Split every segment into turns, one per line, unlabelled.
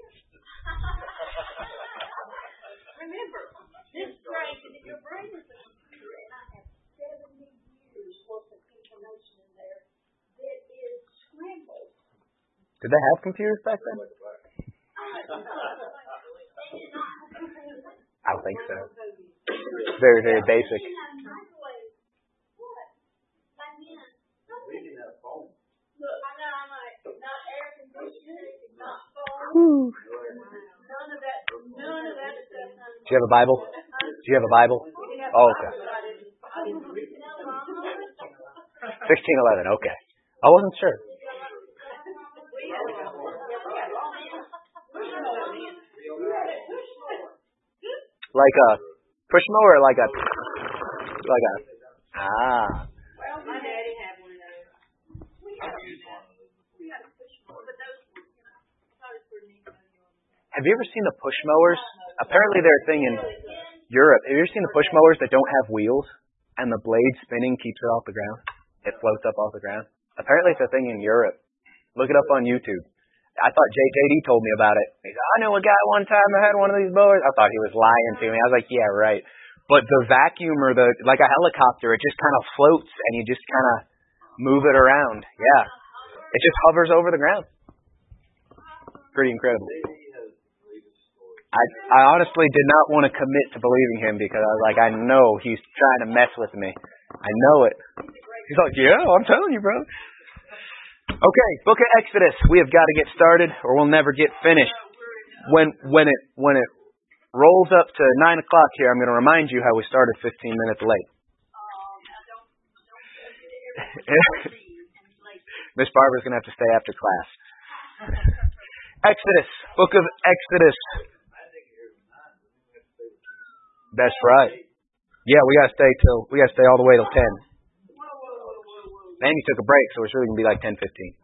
Remember, this brain, your brain is a computer, and I have 70 years worth of information in there that is scrambled.
Did they have computers back then? I don't think so. Very, very basic. Whew. Do you have a Bible? Do you have a Bible? Oh, okay. 1611, okay. I wasn't sure. Like a push mower or like a... Ah. Have you ever seen the push mowers? Apparently they're a thing in Europe. Have you ever seen the push mowers that don't have wheels and the blade spinning keeps it off the ground? It floats up off the ground. Apparently it's a thing in Europe. Look it up on YouTube. I thought JD told me about it. He said, I know a guy one time that had one of these mowers. I thought he was lying to me. I was like, yeah, right. But the vacuum or like a helicopter, it just kind of floats and you just kind of move it around. Yeah. It just hovers over the ground. Pretty incredible. I honestly did not want to commit to believing him because I was like, I know he's trying to mess with me. I know it. He's like, yeah, I'm telling you, bro. Okay, Book of Exodus. We have got to get started or we'll never get finished. When it rolls up to 9 o'clock here, I'm going to remind you how we started 15 minutes late. Miss Barbara's going to have to stay after class. Exodus, Book of Exodus. That's right. Yeah, we gotta stay all the way till 10. Amy took a break, so it's really gonna be like 10:15.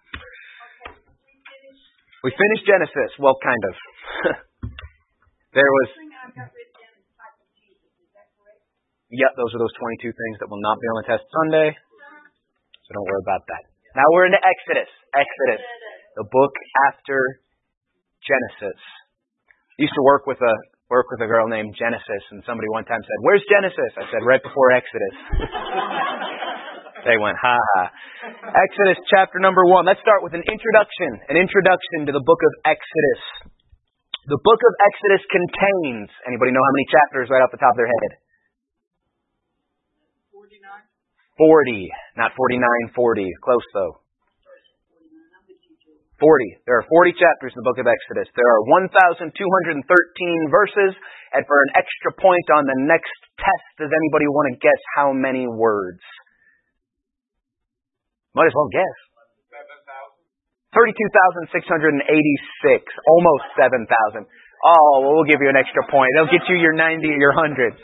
We finished Genesis. Well, kind of. There was. Yep, those are those 22 things that will not be on the test Sunday. So don't worry about that. Now we're into Exodus. Exodus, the book after Genesis. I used to work with a girl named Genesis, and somebody one time said, "Where's Genesis?" I said, "Right before Exodus." They went, "Ha ha." Exodus chapter number 1. Let's start with an introduction to the book of Exodus. The book of Exodus contains, anybody know how many chapters right off the top of their head? 40. Not 49, 40. Close though. 40. There are 40 chapters in the book of Exodus. There are 1,213 verses. And for an extra point on the next test, does anybody want to guess how many words? Might as well guess. 32,686. Almost 7,000. Oh, well, we'll give you an extra point. They'll get you your 90 or your 100.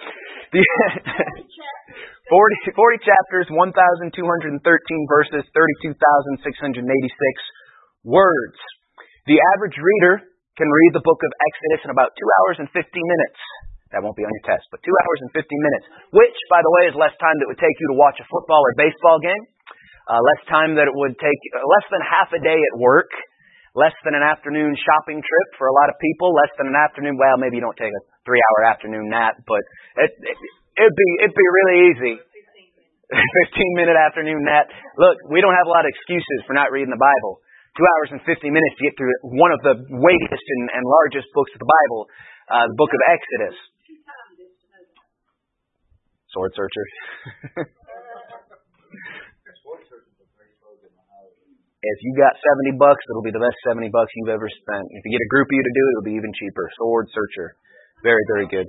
40 chapters, 1,213 verses, 32,686 words. The average reader can read the book of Exodus in about 2 hours and 50 minutes. That won't be on your test, but 2 hours and 50 minutes, which, by the way, is less time that it would take you to watch a football or baseball game, less time that it would take, less than half a day at work, less than an afternoon shopping trip for a lot of people, less than an afternoon, well, maybe you don't take a 3-hour afternoon nap, but it'd be really easy. 15-minute afternoon nap. Look, we don't have a lot of excuses for not reading the Bible. 2 hours and 50 minutes to get through one of the weightiest and largest books of the Bible, the book of Exodus. Sword Searcher. If you got $70, it'll be the best $70 you've ever spent. If you get a group of you to do it, it'll be even cheaper. Sword Searcher. Very, very good.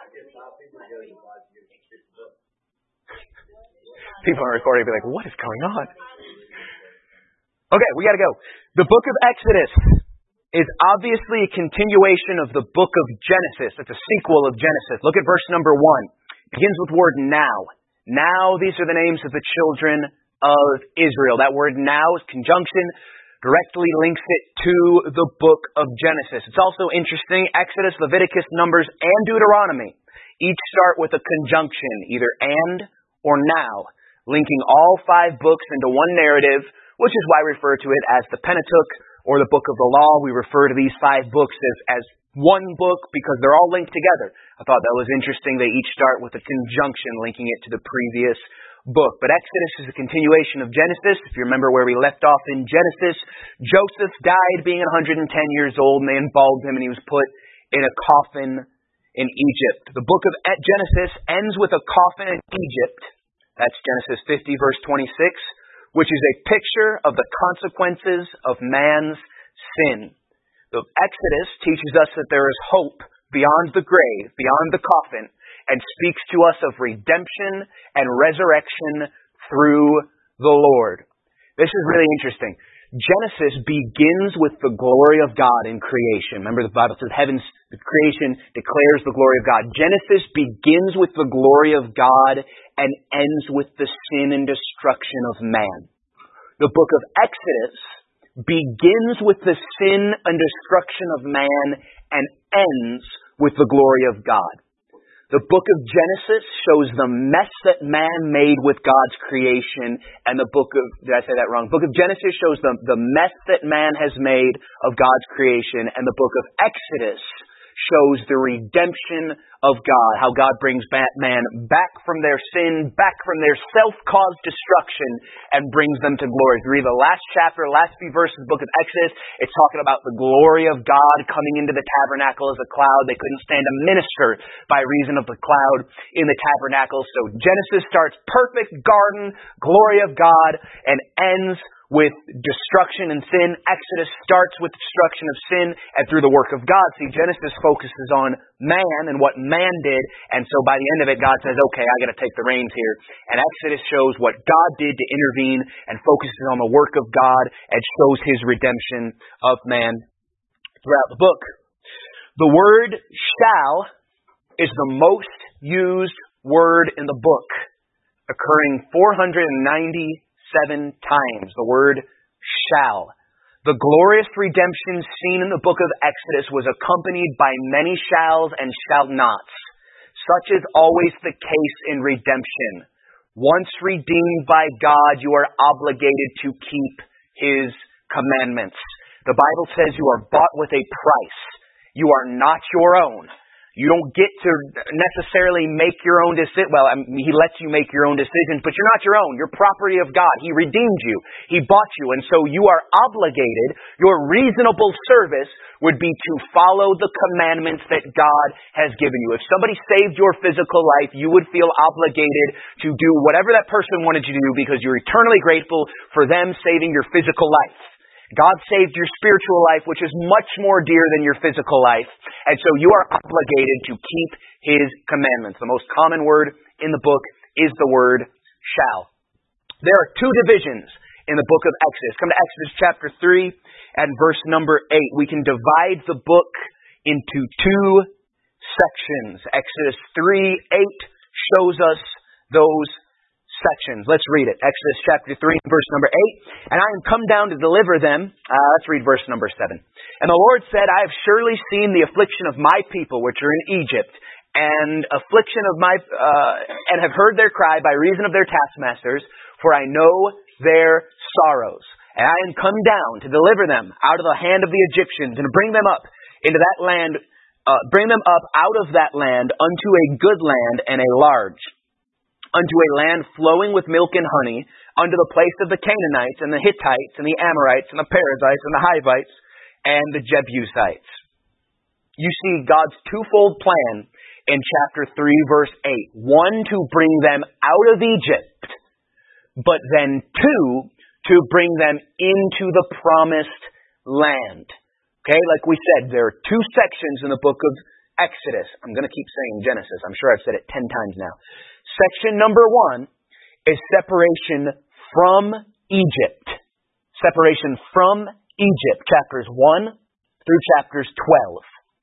People on recording will be like, what is going on? Okay, we got to go. The book of Exodus is obviously a continuation of the book of Genesis. It's a sequel of Genesis. Look at verse number 1. It begins with the word now. Now, these are the names of the children of Israel. That word now is conjunction, directly links it to the book of Genesis. It's also interesting, Exodus, Leviticus, Numbers, and Deuteronomy each start with a conjunction, either and or now, linking all 5 books into one narrative which is why we refer to it as the Pentateuch or the Book of the Law. We refer to these 5 books as one book because they're all linked together. I thought that was interesting. They each start with a conjunction linking it to the previous book. But Exodus is a continuation of Genesis. If you remember where we left off in Genesis, Joseph died being 110 years old, and they embalmed him, and he was put in a coffin in Egypt. The book of Genesis ends with a coffin in Egypt. That's Genesis 50, verse 26, which is a picture of the consequences of man's sin. The Exodus teaches us that there is hope beyond the grave, beyond the coffin, and speaks to us of redemption and resurrection through the Lord. This is really interesting. Genesis begins with the glory of God in creation. Remember, the Bible says the creation declares the glory of God. Genesis begins with the glory of God and ends with the sin and destruction of man. The book of Exodus begins with the sin and destruction of man and ends with the glory of God. The book of Genesis shows the mess that man made with God's creation, and the book of, did I say that wrong? The book of Genesis shows the mess that man has made of God's creation, and the book of Exodus shows the redemption of God, how God brings man back from their sin, back from their self-caused destruction, and brings them to glory. If you read the last chapter, last few verses of the book of Exodus, it's talking about the glory of God coming into the tabernacle as a cloud. They couldn't stand to minister by reason of the cloud in the tabernacle. So Genesis starts perfect garden, glory of God, and ends with destruction and sin. Exodus starts with destruction of sin and through the work of God. See, Genesis focuses on man and what man did, and so by the end of it, God says, okay, I got to take the reins here. And Exodus shows what God did to intervene and focuses on the work of God and shows His redemption of man throughout the book. The word shall is the most used word in the book, occurring 497 times, the word shall. The glorious redemption seen in the book of Exodus was accompanied by many shalls and shall nots. Such is always the case in redemption. Once redeemed by God, you are obligated to keep His commandments. The Bible says you are bought with a price. You are not your own. You don't get to necessarily make your own decision. Well, He lets you make your own decisions, but you're not your own. You're property of God. He redeemed you. He bought you. And so you are obligated. Your reasonable service would be to follow the commandments that God has given you. If somebody saved your physical life, you would feel obligated to do whatever that person wanted you to do because you're eternally grateful for them saving your physical life. God saved your spiritual life, which is much more dear than your physical life. And so you are obligated to keep His commandments. The most common word in the book is the word shall. There are 2 divisions in the book of Exodus. Come to Exodus chapter 3 and verse number 8. We can divide the book into 2 sections. Exodus 3:8 shows us those sections. Let's read it. Exodus chapter 3, verse number 8. And I am come down to deliver them. Let's read verse number 7. And the Lord said, I have surely seen the affliction of my people which are in Egypt, and affliction of and have heard their cry by reason of their taskmasters, for I know their sorrows. And I am come down to deliver them out of the hand of the Egyptians, and to bring them up into that land, bring them up out of that land unto a good land and a large, unto a land flowing with milk and honey, unto the place of the Canaanites, and the Hittites, and the Amorites, and the Perizzites, and the Hivites, and the Jebusites. You see God's twofold plan in chapter 3, verse 8. 1, to bring them out of Egypt, but then 2, to bring them into the promised land. Okay, like we said, there are 2 sections in the book of Exodus. I'm going to keep saying Genesis. I'm sure I've said it 10 times now. Section number 1 is separation from Egypt. Separation from Egypt, chapters 1 through chapters 12.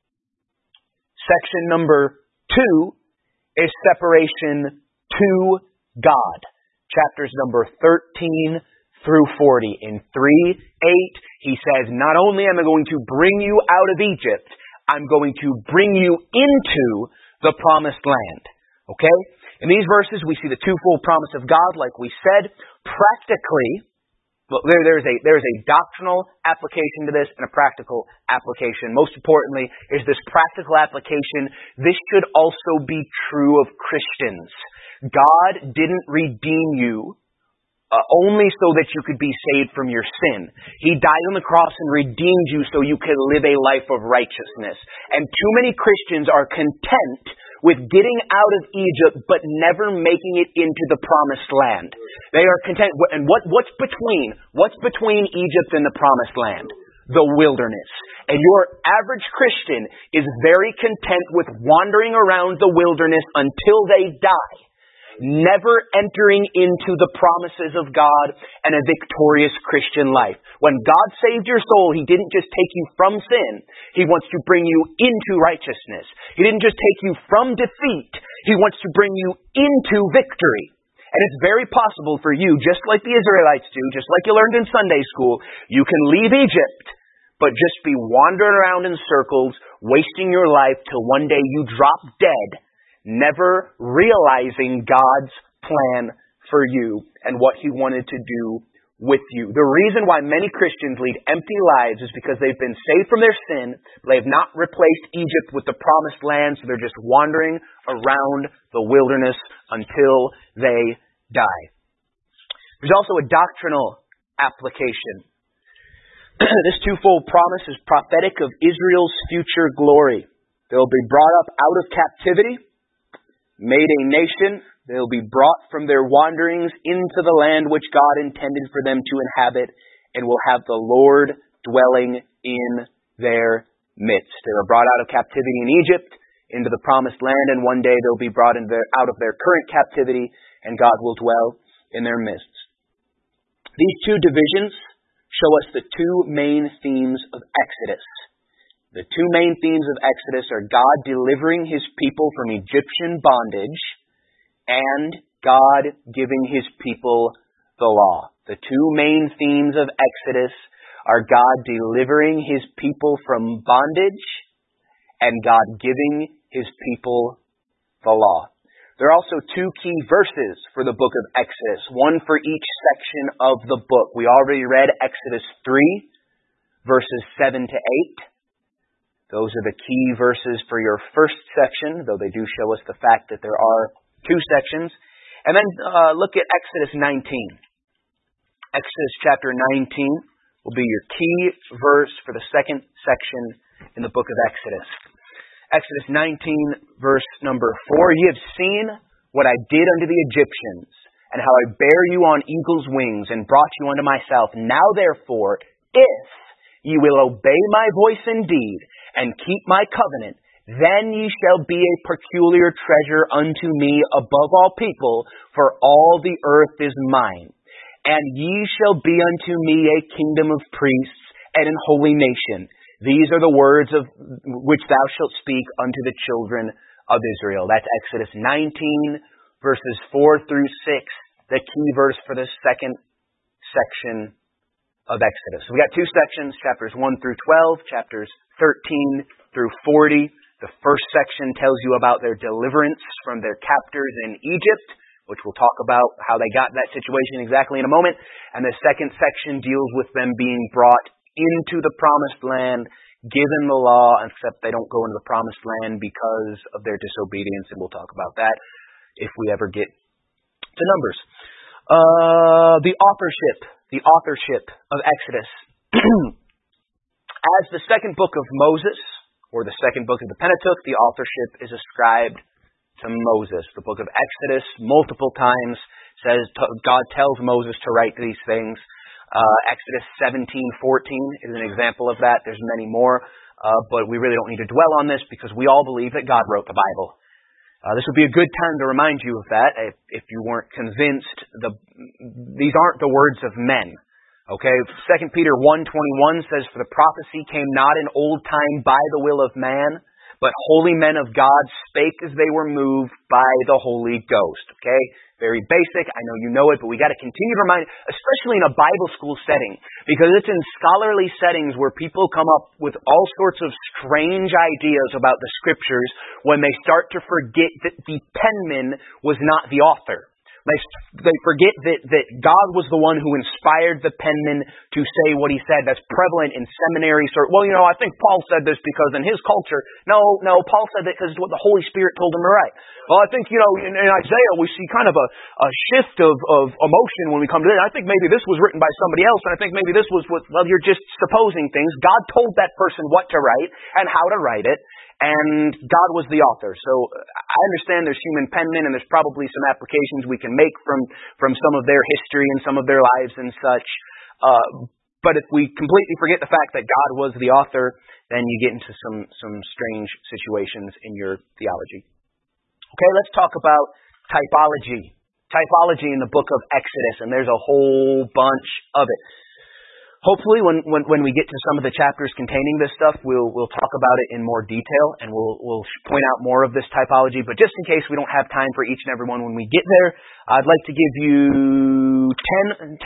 Section number 2 is separation to God, chapters number 13 through 40. In 3:8, He says, not only am I going to bring you out of Egypt, I'm going to bring you into the promised land. Okay? In these verses, we see the twofold promise of God, like we said. Practically, Well, there's a doctrinal application to this and a practical application. Most importantly is this practical application. This should also be true of Christians. God didn't redeem you only so that you could be saved from your sin. He died on the cross and redeemed you so you could live a life of righteousness. And too many Christians are content with getting out of Egypt but never making it into the promised land. They are content. And what's between Egypt and the promised land? The wilderness. And your average Christian is very content with wandering around the wilderness until they die, never entering into the promises of God and a victorious Christian life. When God saved your soul, He didn't just take you from sin. He wants to bring you into righteousness. He didn't just take you from defeat. He wants to bring you into victory. And it's very possible for you, just like the Israelites do, just like you learned in Sunday school, you can leave Egypt, but just be wandering around in circles, wasting your life till one day you drop dead, never realizing God's plan for you and what He wanted to do with you. The reason why many Christians lead empty lives is because they've been saved from their sin. They have not replaced Egypt with the promised land, so they're just wandering around the wilderness until they die. There's also a doctrinal application. This twofold promise is prophetic of Israel's future glory. They'll be brought up out of captivity, made a nation. They'll be brought from their wanderings into the land which God intended for them to inhabit, and will have the Lord dwelling in their midst. They were brought out of captivity in Egypt into the promised land, and one day they'll be brought out of their current captivity, and God will dwell in their midst. These two divisions show us the two main themes of Exodus. The two main themes of Exodus are God delivering His people from Egyptian bondage and God giving His people the law. The two main themes of Exodus are God delivering His people from bondage and God giving His people the law. There are also two key verses for the book of Exodus, one for each section of the book. We already read Exodus 3, verses 7 to 8. Those are the key verses for your first section, though they do show us the fact that there are two sections. And then look at Exodus 19. Exodus chapter 19 will be your key verse for the second section in the book of Exodus. Exodus 19, verse number 4. Ye have seen what I did unto the Egyptians, and how I bare you on eagle's wings, and brought you unto myself. Now therefore, if ye will obey my voice indeed, and keep my covenant, then ye shall be a peculiar treasure unto me above all people, for all the earth is mine. And ye shall be unto me a kingdom of priests, and an holy nation. These are the words of which thou shalt speak unto the children of Israel. That's Exodus 19, verses 4 through 6, the key verse for the second section of Exodus. So we got two sections, chapters 1 through 12, chapters 13 through 40. The first section tells you about their deliverance from their captors in Egypt, which we'll talk about how they got in that situation exactly in a moment. And the second section deals with them being brought into the promised land, given the law, except they don't go into the promised land because of their disobedience, and we'll talk about that if we ever get to Numbers. The authorship of Exodus. As the second book of Moses, or the second book of the Pentateuch, the authorship is ascribed to Moses. The book of Exodus, multiple times, says God tells Moses to write these things. Exodus 17:14 is an example of that. There's many more, but we really don't need to dwell on this because we all believe that God wrote the Bible. This would be a good time to remind you of that if you weren't convinced. These aren't the words of men. Okay, 2 Peter 1:21 says, "For the prophecy came not in old time by the will of man, but holy men of God spake as they were moved by the Holy Ghost." Okay? Very basic. I know you know it, but we got to continue to remind, especially in a Bible school setting, because it's in scholarly settings where people come up with all sorts of strange ideas about the Scriptures when they start to forget that the penman was not the author. They forget that God was the one who inspired the penman to say what he said. That's prevalent in seminary. Well, I think Paul said this because in his culture. No, Paul said that because it's what the Holy Spirit told him to write. Well, I think, in Isaiah we see kind of a shift of emotion when we come to it. I think maybe this was written by somebody else, and I think maybe this was you're just supposing things. God told that person what to write and how to write it. And God was the author. So I understand there's human penmen, and there's probably some applications we can make from some of their history and some of their lives and such. But if we completely forget the fact that God was the author, then you get into some strange situations in your theology. Okay, let's talk about typology. Typology in the book of Exodus, and there's a whole bunch of it. Hopefully, when we get to some of the chapters containing this stuff, we'll talk about it in more detail, and we'll point out more of this typology. But just in case we don't have time for each and every one when we get there, I'd like to give you 10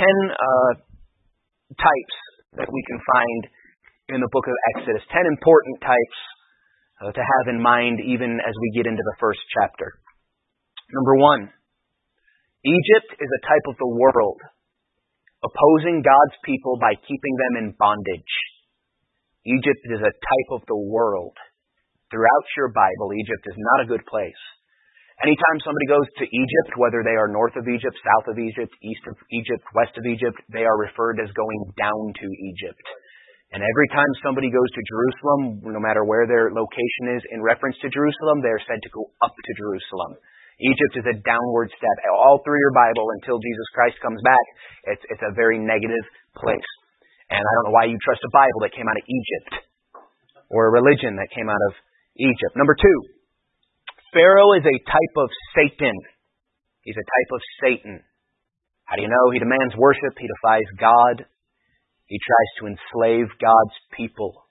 types that we can find in the book of Exodus. 10 important types to have in mind even as we get into the first chapter. Number 1, Egypt is a type of the world, opposing God's people by keeping them in bondage. Egypt is a type of the world. Throughout your Bible, Egypt is not a good place. Anytime somebody goes to Egypt, whether they are north of Egypt, south of Egypt, east of Egypt, west of Egypt, they are referred as going down to Egypt. And every time somebody goes to Jerusalem, no matter where their location is in reference to Jerusalem, they are said to go up to Jerusalem. Egypt is a downward step. All through your Bible, until Jesus Christ comes back, it's a very negative place. And I don't know why you trust a Bible that came out of Egypt, or a religion that came out of Egypt. Number 2, Pharaoh is a type of Satan. He's a type of Satan. How do you know? He demands worship. He defies God. He tries to enslave God's people.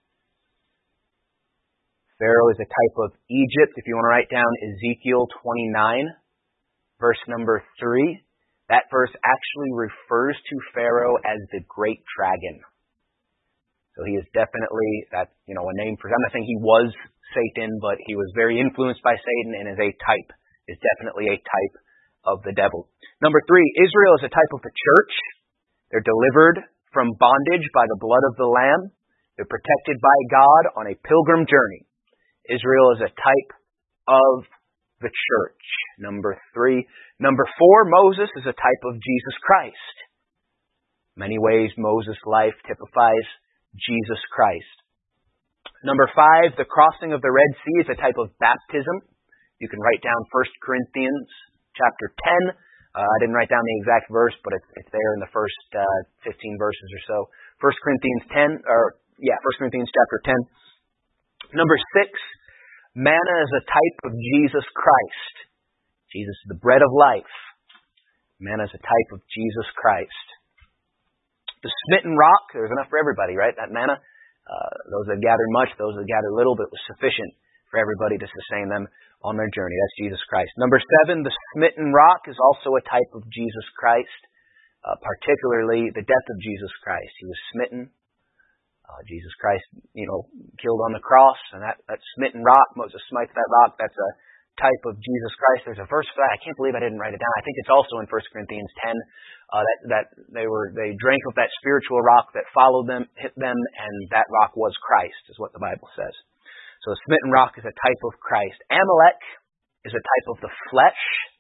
Pharaoh is a type of Egypt. If you want to write down Ezekiel 29, verse number 3, that verse actually refers to Pharaoh as the great dragon. So he is definitely a name for. I'm not saying he was Satan, but he was very influenced by Satan and is definitely a type of the devil. Number 3, Israel is a type of the church. They're delivered from bondage by the blood of the Lamb. They're protected by God on a pilgrim journey. Israel is a type of the church. Number 3. Number 4, Moses is a type of Jesus Christ. In many ways, Moses' life typifies Jesus Christ. Number 5, the crossing of the Red Sea is a type of baptism. You can write down 1 Corinthians chapter 10. I didn't write down the exact verse, but it's there in the first 15 verses or so. 1 Corinthians chapter 10. Number 6, manna is a type of Jesus Christ. Jesus is the bread of life. Manna is a type of Jesus Christ. The smitten rock, there's enough for everybody, right? That manna, those that gathered much, those that gathered little, but it was sufficient for everybody to sustain them on their journey. That's Jesus Christ. Number 7, the smitten rock is also a type of Jesus Christ, particularly the death of Jesus Christ. He was smitten. Jesus Christ, killed on the cross, and that smitten rock, Moses smites that rock, that's a type of Jesus Christ. There's a verse for that. I can't believe I didn't write it down. I think it's also in 1 Corinthians 10, that they drank of that spiritual rock that followed them, hit them, and that rock was Christ, is what the Bible says. So the smitten rock is a type of Christ. Amalek is a type of the flesh.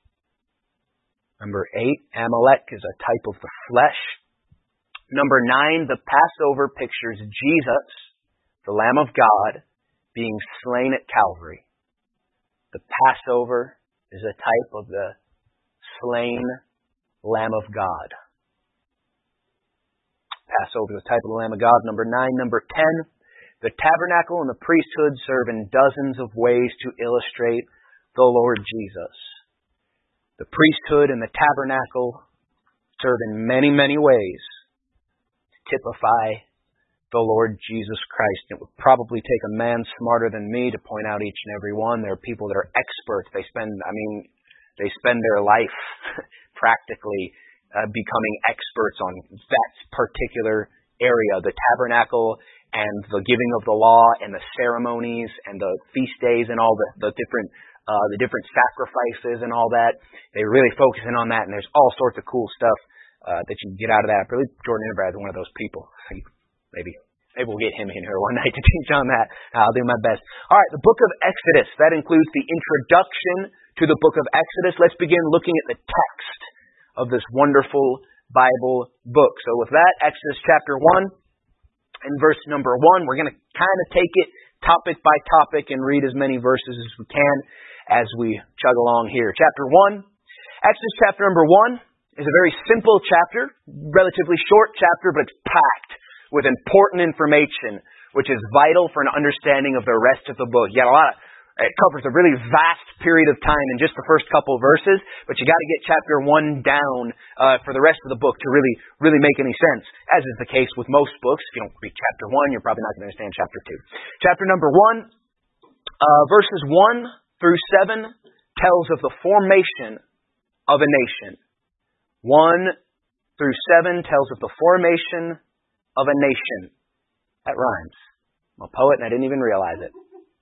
Number 8, Amalek is a type of the flesh. Number 9, the Passover pictures Jesus, the Lamb of God, being slain at Calvary. The Passover is a type of the slain Lamb of God. Passover is a type of the Lamb of God. Number 9. Number 10, the tabernacle and the priesthood serve in dozens of ways to illustrate the Lord Jesus. The priesthood and the tabernacle serve in many, many ways typify the Lord Jesus Christ. It would probably take a man smarter than me to point out each and every one. There are people that are experts. They spend their life practically becoming experts on that particular area, the tabernacle and the giving of the law and the ceremonies and the feast days and all the different the different sacrifices and all that. They really focus in on that, and there's all sorts of cool stuff that you can get out of that. I believe Jordan Enterbrad is one of those people. Maybe we'll get him in here one night to teach on that. I'll do my best. All right, the book of Exodus. That includes the introduction to the book of Exodus. Let's begin looking at the text of this wonderful Bible book. So with that, Exodus chapter 1 and verse number 1, we're going to kind of take it topic by topic and read as many verses as we can as we chug along here. Chapter 1, Exodus chapter number 1 is a very simple chapter, relatively short chapter, but it's packed with important information, which is vital for an understanding of the rest of the book. You got it covers a really vast period of time in just the first couple verses, but you got to get chapter 1 down for the rest of the book to really make any sense, as is the case with most books. If you don't read chapter 1, you're probably not going to understand chapter 2. Chapter number 1, verses 1 through 7 tells of the formation of a nation. 1 through 7 tells of the formation of a nation. That rhymes. I'm a poet and I didn't even realize it.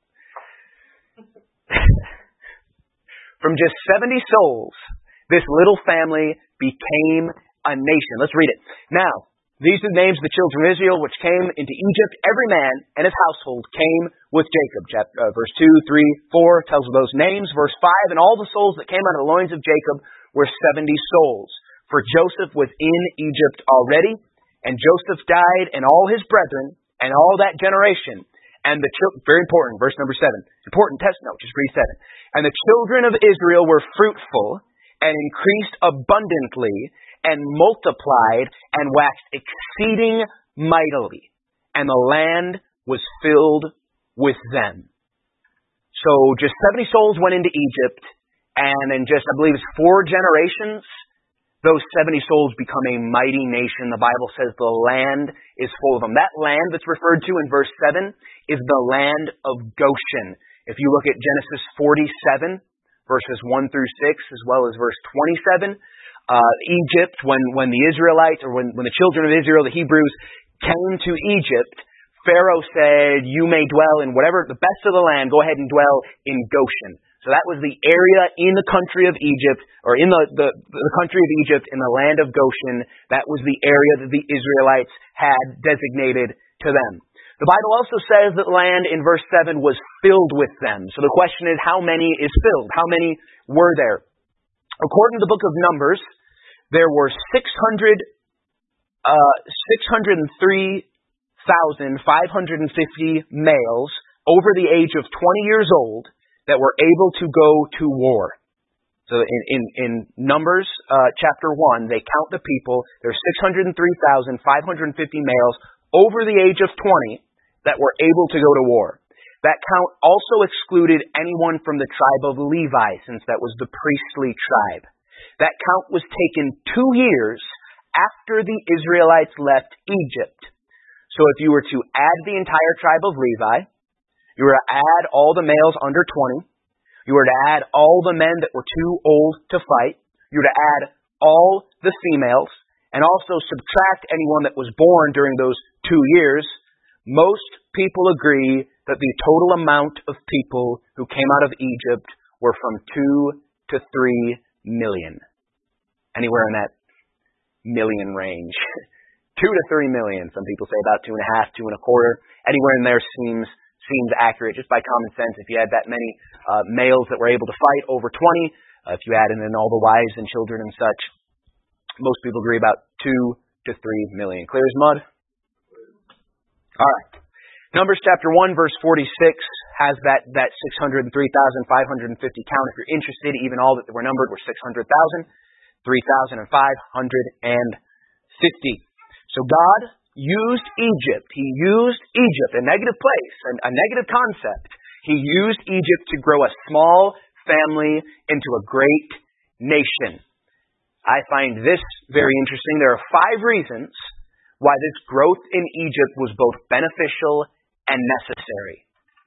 From just 70 souls, this little family became a nation. Let's read it. Now, these are the names of the children of Israel which came into Egypt. Every man and his household came with Jacob. Verse 2, 3, 4 tells of those names. Verse 5, and all the souls that came out of the loins of Jacob were 70 souls. For Joseph was in Egypt already, and Joseph died, and all his brethren, and all that generation. And the children, very important, verse number 7. Important test note, just read 7. And the children of Israel were fruitful, and increased abundantly, and multiplied, and waxed exceeding mightily. And the land was filled with them. So just 70 souls went into Egypt, and in just, I believe it's 4 generations, those 70 souls become a mighty nation. The Bible says the land is full of them. That land that's referred to in verse 7 is the land of Goshen. If you look at Genesis 47, verses 1 through 6, as well as verse 27, Egypt, when the Israelites, or when the children of Israel, the Hebrews, came to Egypt, Pharaoh said, you may dwell in whatever, the best of the land, go ahead and dwell in Goshen. So that was the area in the country of Egypt, or in the country of Egypt, in the land of Goshen. That was the area that the Israelites had designated to them. The Bible also says that land in verse 7 was filled with them. So the question is, how many is filled? How many were there? According to the book of Numbers, there were 603,550 males over the age of 20 years old that were able to go to war. So in Numbers chapter 1, they count the people. There's 603,550 males over the age of 20 that were able to go to war. That count also excluded anyone from the tribe of Levi, since that was the priestly tribe. That count was taken 2 years after the Israelites left Egypt. So if you were to add the entire tribe of Levi, you were to add all the males under 20. You were to add all the men that were too old to fight. You were to add all the females, and also subtract anyone that was born during those 2 years. Most people agree that the total amount of people who came out of Egypt were from 2 to 3 million. Anywhere in that million range. 2 to 3 million. Some people say about 2.5, 2.25. Anywhere in there seems accurate, just by common sense. If you had that many males that were able to fight, over 20, if you add in all the wives and children and such, most people agree about 2 to 3 million. Clear as mud? All right. Numbers chapter 1, verse 46 has that 603,550 count. If you're interested, even all that were numbered were 600,000, 3,550. So God used Egypt. He used Egypt, a negative place, a negative concept. He used Egypt to grow a small family into a great nation. I find this very interesting. There are 5 reasons why this growth in Egypt was both beneficial and necessary.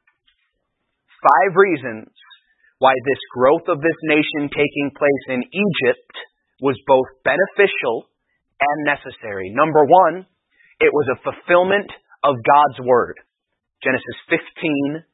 5 reasons why this growth of this nation taking place in Egypt was both beneficial and necessary. Number 1, it was a fulfillment of God's Word. Genesis 15,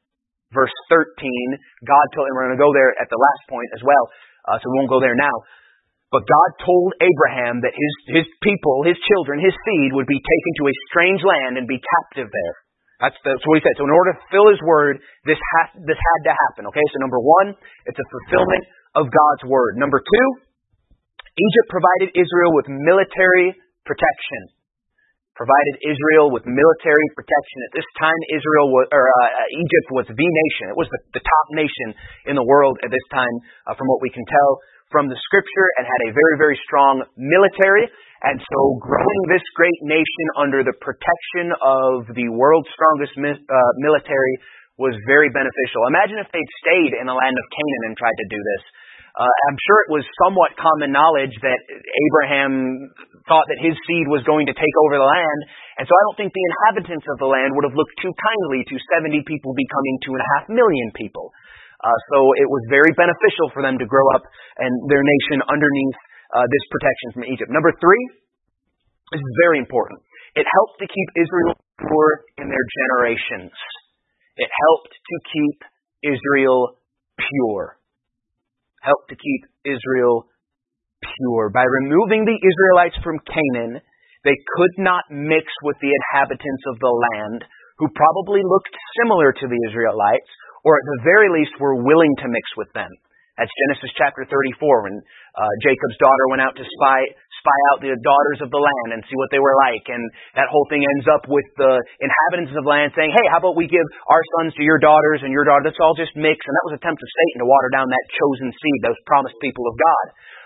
verse 13, God told, and we're going to go there at the last point as well, so we won't go there now. But God told Abraham that his people, his children, his seed would be taken to a strange land and be captive there. That's what he said. So in order to fulfill his word, this had to happen. Okay, so number one, it's a fulfillment of God's word. Number two, Egypt provided Israel with military protection. Provided Israel with military protection. At this time, Egypt was the nation. It was the top nation in the world at this time, from what we can tell from the Scripture, and had a very, very strong military. And so growing this great nation under the protection of the world's strongest military was very beneficial. Imagine if they'd stayed in the land of Canaan and tried to do this. I'm sure it was somewhat common knowledge that Abraham thought that his seed was going to take over the land, and so I don't think the inhabitants of the land would have looked too kindly to 70 people becoming 2.5 million people. So it was very beneficial for them to grow up and their nation underneath this protection from Egypt. Number three, this is very important. It helped to keep Israel pure in their generations. It helped to keep Israel pure. Helped to keep Israel pure. By removing the Israelites from Canaan, they could not mix with the inhabitants of the land, who probably looked similar to the Israelites, or at the very least were willing to mix with them. That's Genesis chapter 34, when Jacob's daughter went out to spy out the daughters of the land and see what they were like. And that whole thing ends up with the inhabitants of the land saying, hey, how about we give our sons to your daughters and your daughter? Let's all just mix. And that was an attempt of Satan to water down that chosen seed, those promised people of God.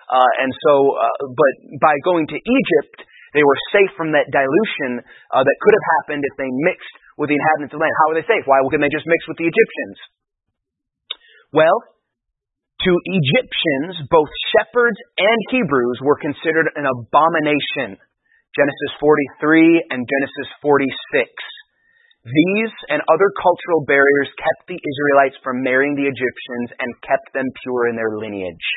But by going to Egypt, they were safe from that dilution that could have happened if they mixed with the inhabitants of the land. How were they safe? Why couldn't they just mix with the Egyptians? Well, to Egyptians, both shepherds and Hebrews were considered an abomination. Genesis 43 and Genesis 46. These and other cultural barriers kept the Israelites from marrying the Egyptians and kept them pure in their lineage.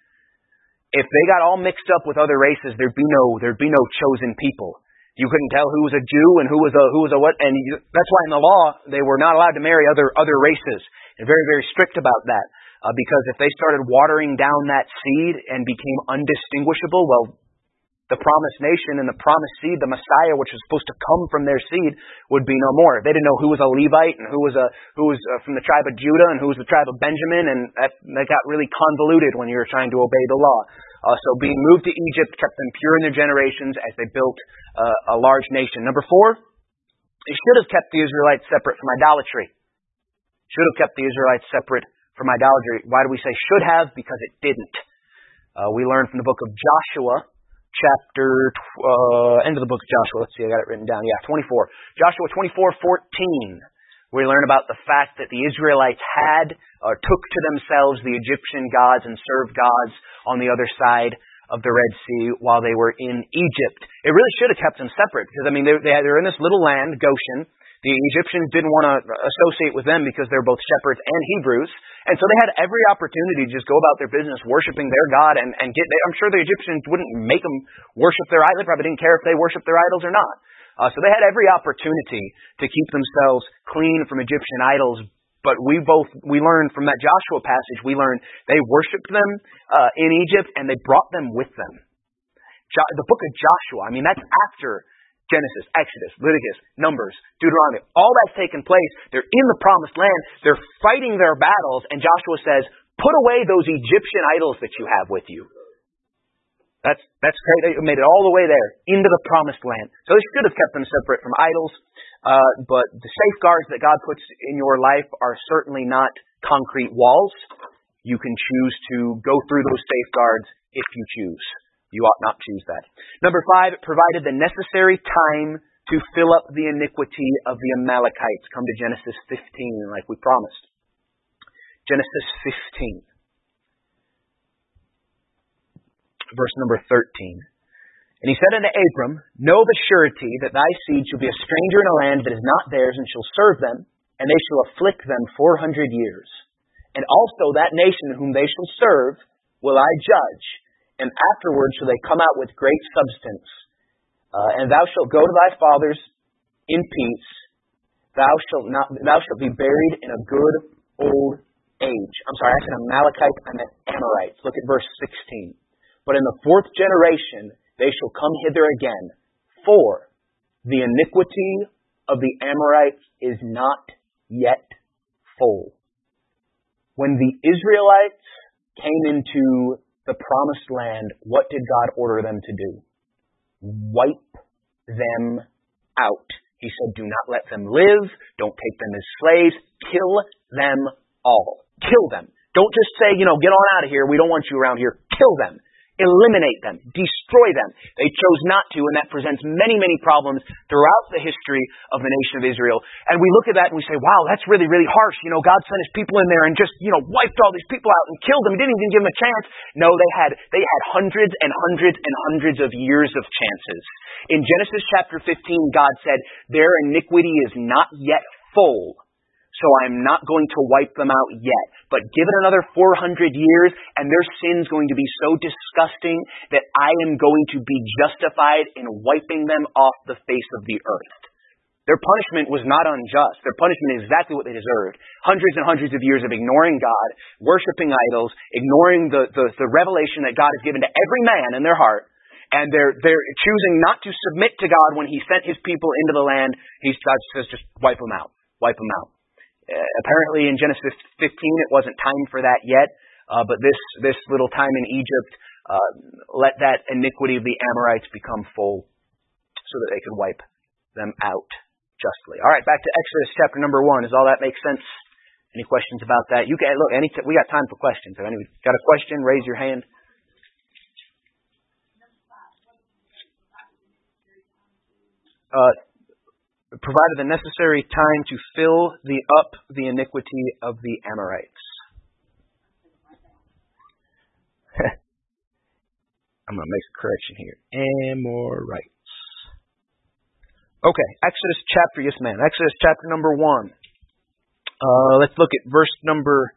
If they got all mixed up with other races, there'd be no chosen people. You couldn't tell who was a Jew and who was a what, and that's why in the law they were not allowed to marry other races. They're very, very strict about that. Because if they started watering down that seed and became undistinguishable, well, the promised nation and the promised seed, the Messiah, which was supposed to come from their seed, would be no more. They didn't know who was a Levite and who was from the tribe of Judah and who was the tribe of Benjamin, and that got really convoluted when you were trying to obey the law. So being moved to Egypt kept them pure in their generations as they built a large nation. Number four, it should have kept the Israelites separate from idolatry. Should have kept the Israelites separate from idolatry. Why do we say should have? Because it didn't. We learn from the book of Joshua, end of the book of Joshua. Let's see, I got it written down. Yeah, 24. Joshua 24:14. We learn about the fact that the Israelites took to themselves the Egyptian gods and served gods on the other side of the Red Sea while they were in Egypt. It really should have kept them separate because, they're in this little land, Goshen. The Egyptians didn't want to associate with them because they're both shepherds and Hebrews. And so they had every opportunity to just go about their business worshiping their God and I'm sure the Egyptians wouldn't make them worship their idols. They probably didn't care if they worshiped their idols or not. So they had every opportunity to keep themselves clean from Egyptian idols. But we learned from that Joshua passage, we learned they worshiped them in Egypt and they brought them with them. The book of Joshua, that's after Genesis, Exodus, Leviticus, Numbers, Deuteronomy, all that's taken place. They're in the promised land. They're fighting their battles, and Joshua says, put away those Egyptian idols that you have with you. That's great. They made it all the way there, into the promised land. So they should have kept them separate from idols, but the safeguards that God puts in your life are certainly not concrete walls. You can choose to go through those safeguards if you choose. You ought not choose that. Number 5, it provided the necessary time to fill up the iniquity of the Amalekites. Come to Genesis 15, like we promised. Genesis 15. Verse number 13. And he said unto Abram, know of a surety that thy seed shall be a stranger in a land that is not theirs, and shall serve them, and they shall afflict them 400 years. And also that nation whom they shall serve will I judge, and afterwards shall they come out with great substance. And thou shalt go to thy fathers in peace. Thou shalt be buried in a good old age. I'm sorry, I said Amalekites, I meant Amorites. Look at verse 16. But in the fourth generation they shall come hither again, for the iniquity of the Amorites is not yet full. When the Israelites came into the promised land, what did God order them to do? Wipe them out. He said, do not let them live. Don't take them as slaves. Kill them all. Kill them. Don't just say, get on out of here. We don't want you around here. Kill them. Eliminate them. Destroy them. They chose not to, and that presents many, many problems throughout the history of the nation of Israel. And we look at that and we say, wow, that's really, really harsh. God sent His people in there and just, wiped all these people out and killed them. He didn't even give them a chance. No, they had hundreds and hundreds and hundreds of years of chances. In Genesis chapter 15, God said, their iniquity is not yet full, so I'm not going to wipe them out yet. But give it another 400 years, and their sin's going to be so disgusting that I am going to be justified in wiping them off the face of the earth. Their punishment was not unjust. Their punishment is exactly what they deserved. Hundreds and hundreds of years of ignoring God, worshiping idols, ignoring the revelation that God has given to every man in their heart, and they're choosing not to submit to God when He sent His people into the land. God says, just wipe them out. Wipe them out. Apparently in Genesis 15 it wasn't time for that yet, but this little time in Egypt let that iniquity of the Amorites become full so that they could wipe them out justly. All right, back to Exodus chapter number 1. Does all that make sense? Any questions about that? You can look. We got time for questions. If anyone got a question, raise your hand. Provided the necessary time to fill the iniquity of the Amorites. I'm going to make a correction here. Amorites. Okay, Exodus chapter, yes ma'am. Exodus chapter number 1. Let's look at verse number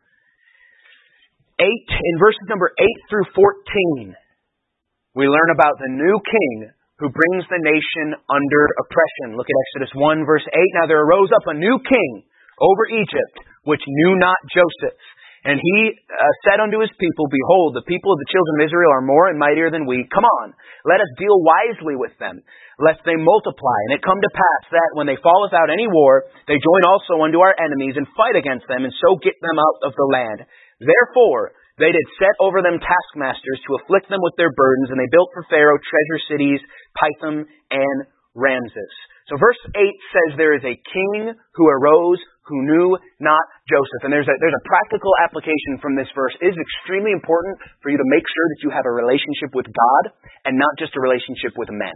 8. In verses number 8 through 14, we learn about the new king who brings the nation under oppression. Look at Exodus 1, verse 8. Now there arose up a new king over Egypt, which knew not Joseph. And he said unto his people, behold, the people of the children of Israel are more and mightier than we. Come on, let us deal wisely with them, lest they multiply. And it come to pass that when they fall without any war, they join also unto our enemies and fight against them, and so get them out of the land. Therefore they did set over them taskmasters to afflict them with their burdens, and they built for Pharaoh treasure cities, Pithom and Ramses. So verse 8 says there is a king who arose who knew not Joseph. And there's a practical application from this verse. It is extremely important for you to make sure that you have a relationship with God and not just a relationship with men.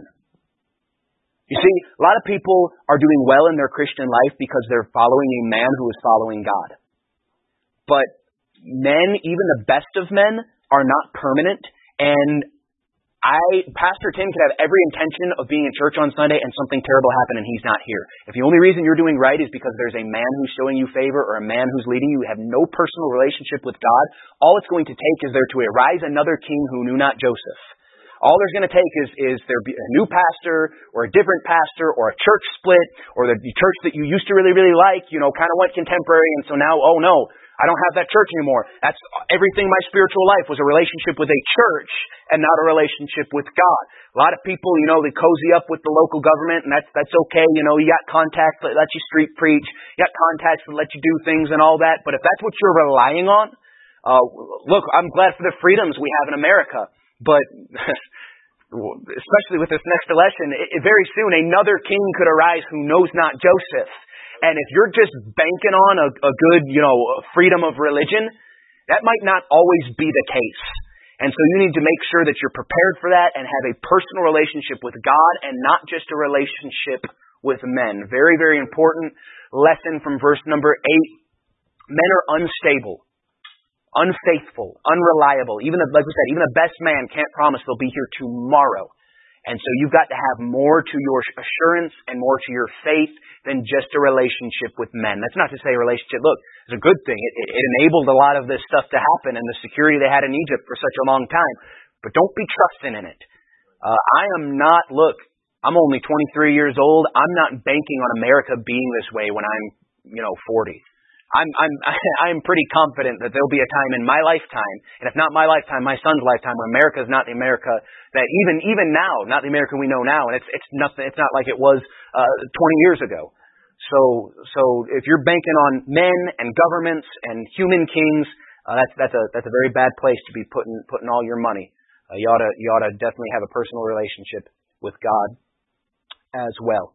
You see, a lot of people are doing well in their Christian life because they're following a man who is following God. But men, even the best of men, are not permanent, and Pastor Tim could have every intention of being in church on Sunday and something terrible happen and he's not here. If the only reason you're doing right is because there's a man who's showing you favor or a man who's leading you, you have no personal relationship with God, all it's going to take is there to arise another king who knew not Joseph. All there's going to take is there be a new pastor or a different pastor or a church split or the church that you used to really, really like, kind of went contemporary, and so now, oh no, I don't have that church anymore. That's everything my spiritual life was a relationship with a church and not a relationship with God. A lot of people, they cozy up with the local government, and that's okay. You got contacts that let you street preach. You got contacts that let you do things and all that. But if that's what you're relying on, look, I'm glad for the freedoms we have in America. But especially with this next election, very soon another king could arise who knows not Joseph. And if you're just banking on a good, freedom of religion, that might not always be the case. And so you need to make sure that you're prepared for that and have a personal relationship with God and not just a relationship with men. Very, very important lesson from verse number 8. Men are unstable, unfaithful, unreliable. Like we said, even the best man can't promise they'll be here tomorrow. And so you've got to have more to your assurance and more to your faith than just a relationship with men. That's not to say a relationship, look, it's a good thing. It enabled a lot of this stuff to happen and the security they had in Egypt for such a long time. But don't be trusting in it. I'm only 23 years old. I'm not banking on America being this way when I'm, 40. I'm pretty confident that there'll be a time in my lifetime, and if not my lifetime, my son's lifetime, where America is not the America that even now, not the America we know now, and it's not like it was 20 years ago. So if you're banking on men and governments and human kings, that's a very bad place to be putting all your money. You ought to definitely have a personal relationship with God as well.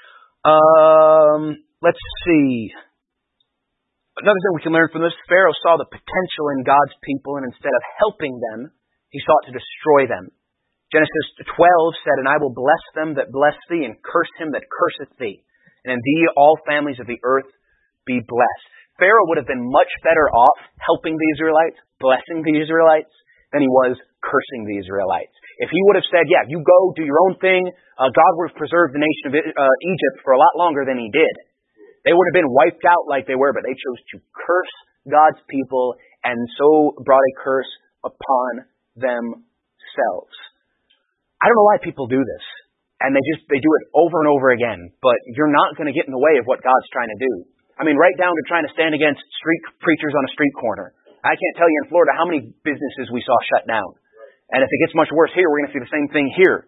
Let's see. Another thing we can learn from this, Pharaoh saw the potential in God's people, and instead of helping them, he sought to destroy them. Genesis 12 said, "And I will bless them that bless thee, and curse him that curseth thee. And in thee all families of the earth be blessed." Pharaoh would have been much better off helping the Israelites, blessing the Israelites, than he was cursing the Israelites. If he would have said, yeah, you go, do your own thing, God would have preserved the nation of Egypt for a lot longer than he did. They would have been wiped out like they were, but they chose to curse God's people and so brought a curse upon themselves. I don't know why people do this. And they do it over and over again. But you're not going to get in the way of what God's trying to do. I mean, right down to trying to stand against street preachers on a street corner. I can't tell you in Florida how many businesses we saw shut down. And if it gets much worse here, we're going to see the same thing here.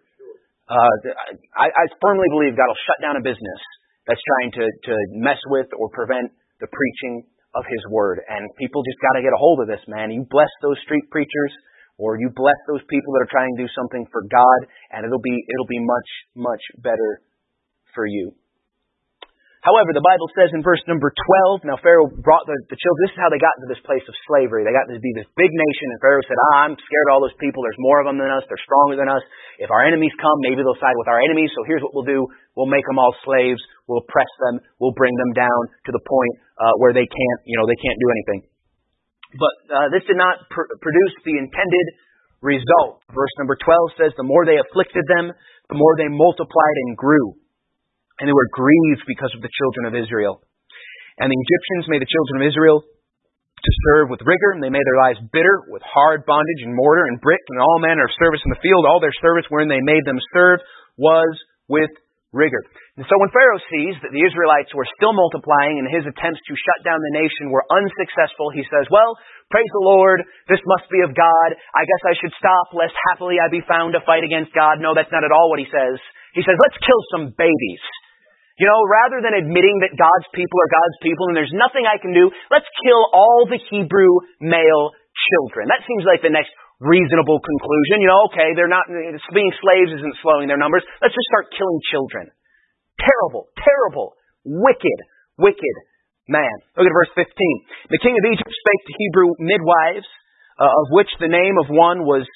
I firmly believe God will shut down a business that's trying to mess with or prevent the preaching of His Word. And people just got to get a hold of this, man. You bless those street preachers, or you bless those people that are trying to do something for God, and it'll be much, much better for you. However, the Bible says in verse number 12, now Pharaoh brought the children, this is how they got into this place of slavery. They got to be this big nation, and Pharaoh said, I'm scared of all those people. There's more of them than us. They're stronger than us. If our enemies come, maybe they'll side with our enemies. So here's what we'll do. We'll make them all slaves. We'll oppress them. We'll bring them down to the point where they can't do anything. But this did not produce the intended result. Verse number 12 says, the more they afflicted them, the more they multiplied and grew. And they were grieved because of the children of Israel. And the Egyptians made the children of Israel to serve with rigor, and they made their lives bitter with hard bondage and mortar and brick and all manner of service in the field. All their service wherein they made them serve was with rigor. And so when Pharaoh sees that the Israelites were still multiplying and his attempts to shut down the nation were unsuccessful, he says, well, praise the Lord, this must be of God. I guess I should stop, lest happily I be found to fight against God. No, that's not at all what he says. He says, let's kill some babies. You know, rather than admitting that God's people are God's people and there's nothing I can do, let's kill all the Hebrew male children. That seems like the next reasonable conclusion. You know, okay, they're not, being slaves isn't slowing their numbers. Let's just start killing children. Terrible, terrible, wicked man. Look at verse 15. The king of Egypt spake to Hebrew midwives, of which the name of one was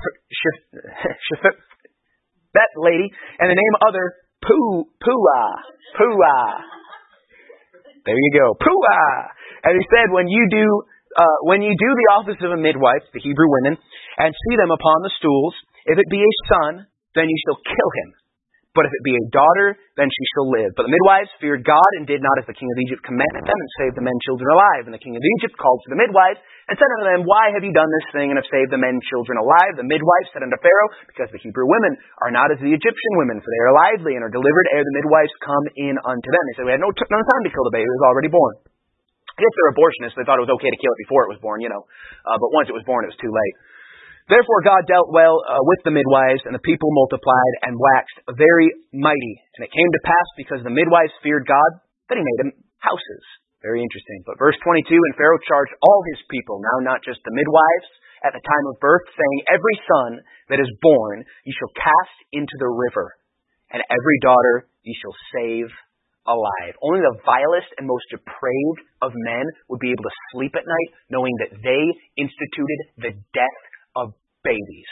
that lady, and the name of other Puah. There you go. Puah. And he said, when you do the office of a midwife, the Hebrew women, and see them upon the stools, if it be a son, then you shall kill him. But if it be a daughter, then she shall live. But the midwives feared God and did not as the king of Egypt commanded them, and saved the men and children alive. And the king of Egypt called to the midwives, and said unto them, why have you done this thing, and have saved the men and children alive? The midwives said unto Pharaoh, because the Hebrew women are not as the Egyptian women, for they are lively, and are delivered ere the midwives come in unto them. They said, we had no time to kill the baby, it was already born. I guess they're abortionists, they thought it was okay to kill it before it was born, but once it was born, it was too late. Therefore God dealt well with the midwives, and the people multiplied and waxed very mighty. And it came to pass, because the midwives feared God, that he made them houses. Very interesting. But verse 22, and Pharaoh charged all his people, now not just the midwives, at the time of birth, saying, every son that is born ye shall cast into the river, and every daughter ye shall save alive. Only the vilest and most depraved of men would be able to sleep at night, knowing that they instituted the death of babies.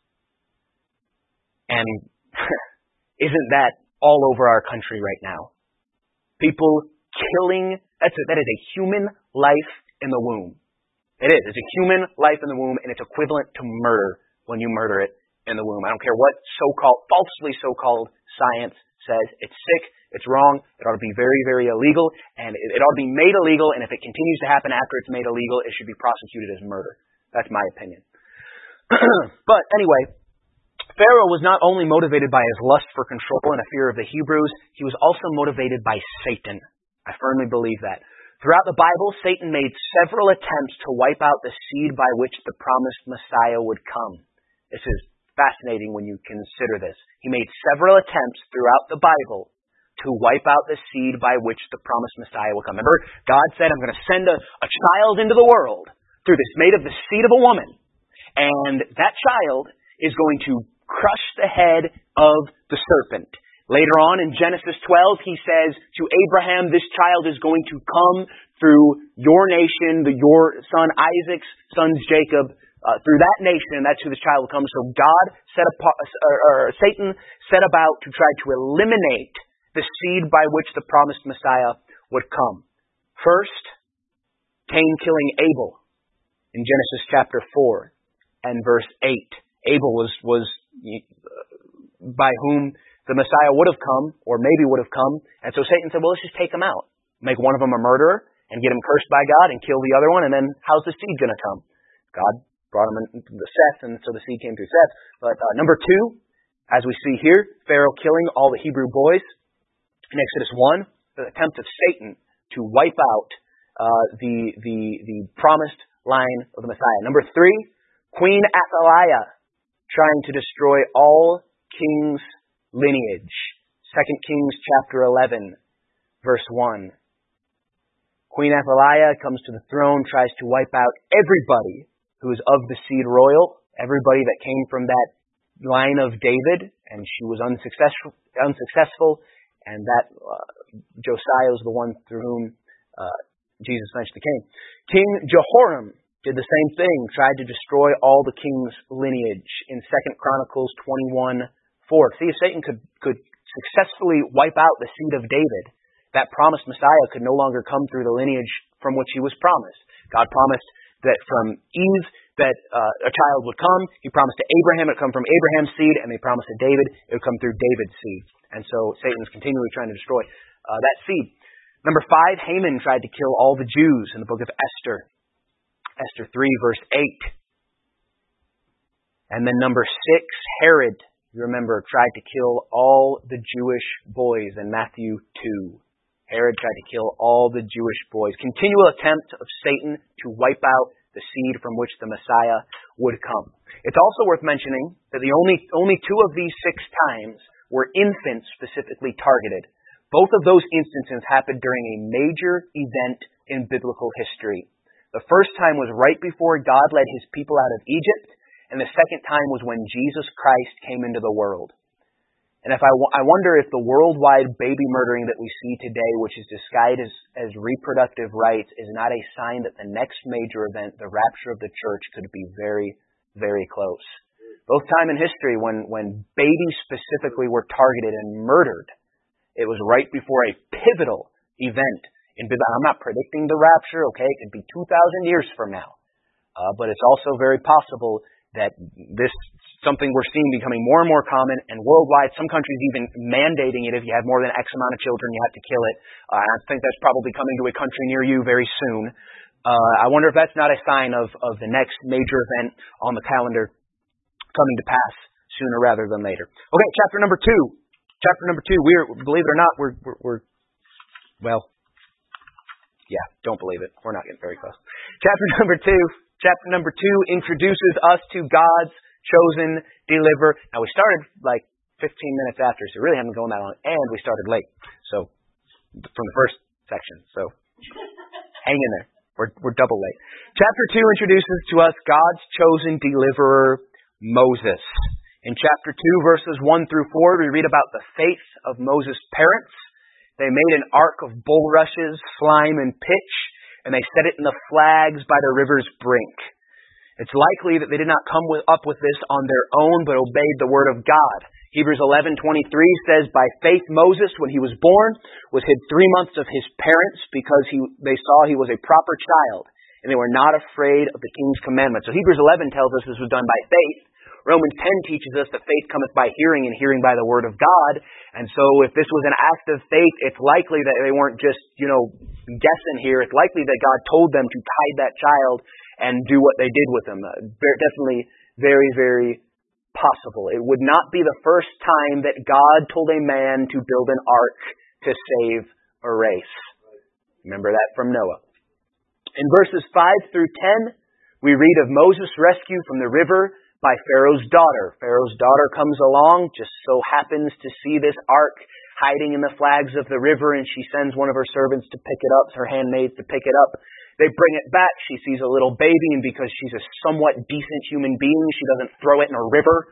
And isn't that all over our country right now? People killing, that is a human life in the womb. It is. It's a human life in the womb, and it's equivalent to murder when you murder it in the womb. I don't care what falsely so-called science says. It's sick. It's wrong. It ought to be very, very illegal, and it ought to be made illegal, and if it continues to happen after it's made illegal, it should be prosecuted as murder. That's my opinion. But anyway, Pharaoh was not only motivated by his lust for control and a fear of the Hebrews, he was also motivated by Satan. I firmly believe that. Throughout the Bible, Satan made several attempts to wipe out the seed by which the promised Messiah would come. This is fascinating when you consider this. He made several attempts throughout the Bible to wipe out the seed by which the promised Messiah would come. Remember, God said, I'm going to send a child into the world through this, made of the seed of a woman. And that child is going to crush the head of the serpent. Later on in Genesis 12, he says to Abraham, this child is going to come through your nation, your son Isaac's sons Jacob, through that nation, and that's who this child will come. So Satan set about to try to eliminate the seed by which the promised Messiah would come. First, Cain killing Abel in Genesis chapter 4 and verse 8. Abel was by whom the Messiah would have come, or maybe would have come. And so Satan said, well, let's just take him out. Make one of them a murderer and get him cursed by God and kill the other one, and then how's the seed going to come? God brought him into the Seth, and so the seed came through Seth. But number 2, as we see here, Pharaoh killing all the Hebrew boys. In Exodus 1, the attempt of Satan to wipe out the promised line of the Messiah. Number 3, Queen Athaliah trying to destroy all kings' lineage. 2 Kings chapter 11, verse 1. Queen Athaliah comes to the throne, tries to wipe out everybody who is of the seed royal, everybody that came from that line of David, and she was unsuccessful, and that Josiah was the one through whom Jesus eventually came. King Jehoram did the same thing, tried to destroy all the king's lineage in 2 Chronicles 21:4. See, if Satan could successfully wipe out the seed of David, that promised Messiah could no longer come through the lineage from which he was promised. God promised that from Eve that a child would come. He promised to Abraham it would come from Abraham's seed, and he promised to David it would come through David's seed. And so Satan's continually trying to destroy that seed. Number 5, Haman tried to kill all the Jews in the book of Esther. Esther 3, verse 8. And then number 6, Herod, you remember, tried to kill all the Jewish boys in Matthew 2. Herod tried to kill all the Jewish boys. Continual attempt of Satan to wipe out the seed from which the Messiah would come. It's also worth mentioning that the only 2 of these 6 times were infants specifically targeted. Both of those instances happened during a major event in biblical history. The first time was right before God led His people out of Egypt, and the second time was when Jesus Christ came into the world. And I wonder if the worldwide baby murdering that we see today, which is disguised as reproductive rights, is not a sign that the next major event, the rapture of the church, could be very, very close. Both time in history when babies specifically were targeted and murdered, it was right before a pivotal event. I'm not predicting the rapture, okay? It could be 2,000 years from now. But it's also very possible that this something we're seeing becoming more and more common, and worldwide, some countries even mandating it. If you have more than X amount of children, you have to kill it. I think that's probably coming to a country near you very soon. I wonder if that's not a sign of the next major event on the calendar coming to pass sooner rather than later. Okay, chapter number 2. Chapter number 2. We're believe it or not, we're well, yeah, don't believe it. We're not getting very close. Chapter number 2. Chapter number 2 introduces us to God's chosen deliverer. Now, we started like 15 minutes after, so we really haven't gone that long, and we started late. So, from the first section. So, hang in there. We're double late. Chapter 2 introduces to us God's chosen deliverer, Moses. In chapter 2, verses 1 through 4, we read about the faith of Moses' parents. They made an ark of bulrushes, slime, and pitch, and they set it in the flags by the river's brink. It's likely that they did not come up with this on their own, but obeyed the word of God. Hebrews 11:23 says, by faith Moses, when he was born, was hid 3 months of his parents because they saw he was a proper child, and they were not afraid of the king's commandment. So Hebrews 11 tells us this was done by faith. Romans 10 teaches us that faith cometh by hearing, and hearing by the word of God. And so if this was an act of faith, it's likely that they weren't just, guessing here. It's likely that God told them to hide that child and do what they did with him. Definitely very, very possible. It would not be the first time that God told a man to build an ark to save a race. Remember that from Noah. In verses 5 through 10, we read of Moses' rescue from the river by Pharaoh's daughter. Pharaoh's daughter comes along, just so happens to see this ark hiding in the flags of the river, and she sends one of her servants to pick it up, her handmaids to pick it up. They bring it back. She sees a little baby, and because she's a somewhat decent human being, she doesn't throw it in a river.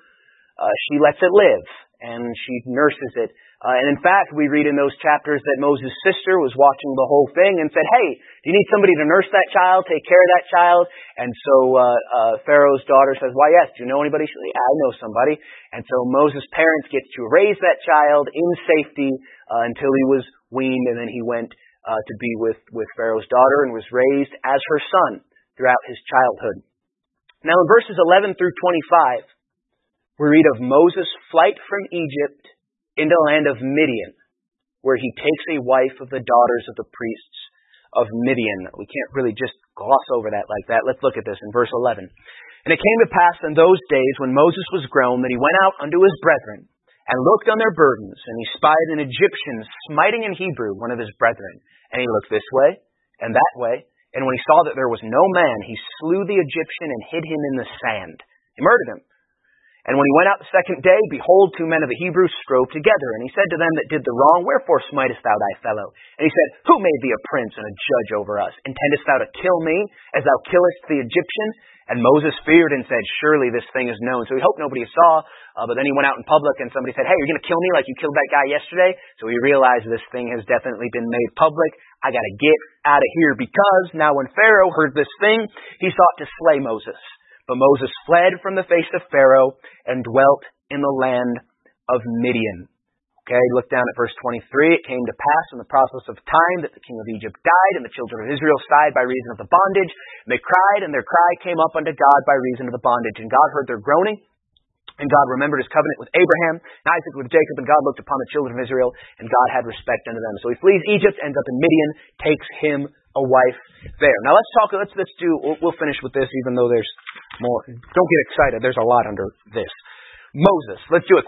She lets it live, and she nurses it. And in fact, we read in those chapters that Moses' sister was watching the whole thing and said, "Hey, do you need somebody to nurse that child, take care of that child?" And so Pharaoh's daughter says, "Why, yes, do you know anybody?" She says, "Yeah, I know somebody." And so Moses' parents get to raise that child in safety until he was weaned, and then he went to be with Pharaoh's daughter and was raised as her son throughout his childhood. Now in verses 11 through 25, we read of Moses' flight from Egypt into the land of Midian, where he takes a wife of the daughters of the priests of Midian. We can't really just gloss over that like that. Let's look at this in verse 11. "And it came to pass in those days when Moses was grown that he went out unto his brethren and looked on their burdens, and he spied an Egyptian smiting an Hebrew, one of his brethren. And he looked this way and that way, and when he saw that there was no man, he slew the Egyptian and hid him in the sand." He murdered him. "And when he went out the second day, behold, 2 men of the Hebrews strove together. And he said to them that did the wrong, Wherefore smitest thou thy fellow? And he said, Who made thee a prince and a judge over us? Intendest thou to kill me, as thou killest the Egyptian? And Moses feared and said, Surely this thing is known." So he hoped nobody saw, but then he went out in public and somebody said, "Hey, you're going to kill me like you killed that guy yesterday?" So he realized this thing has definitely been made public. I got to get out of here, because now when Pharaoh heard this thing, he sought to slay Moses. But Moses fled from the face of Pharaoh and dwelt in the land of Midian. Okay, look down at verse 23. "It came to pass in the process of time that the king of Egypt died, and the children of Israel sighed by reason of the bondage. And they cried, and their cry came up unto God by reason of the bondage. And God heard their groaning, and God remembered his covenant with Abraham, and Isaac with Jacob, and God looked upon the children of Israel, and God had respect unto them." So he flees Egypt, ends up in Midian, takes him a wife there. Now we'll finish with this, even though there's more. Don't get excited, there's a lot under this. Moses. Let's do it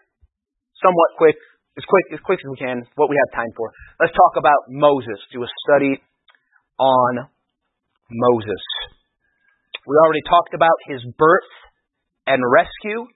somewhat quick, as quick as we can, what we have time for. Let's talk about Moses, do a study on Moses. We already talked about his birth and rescue.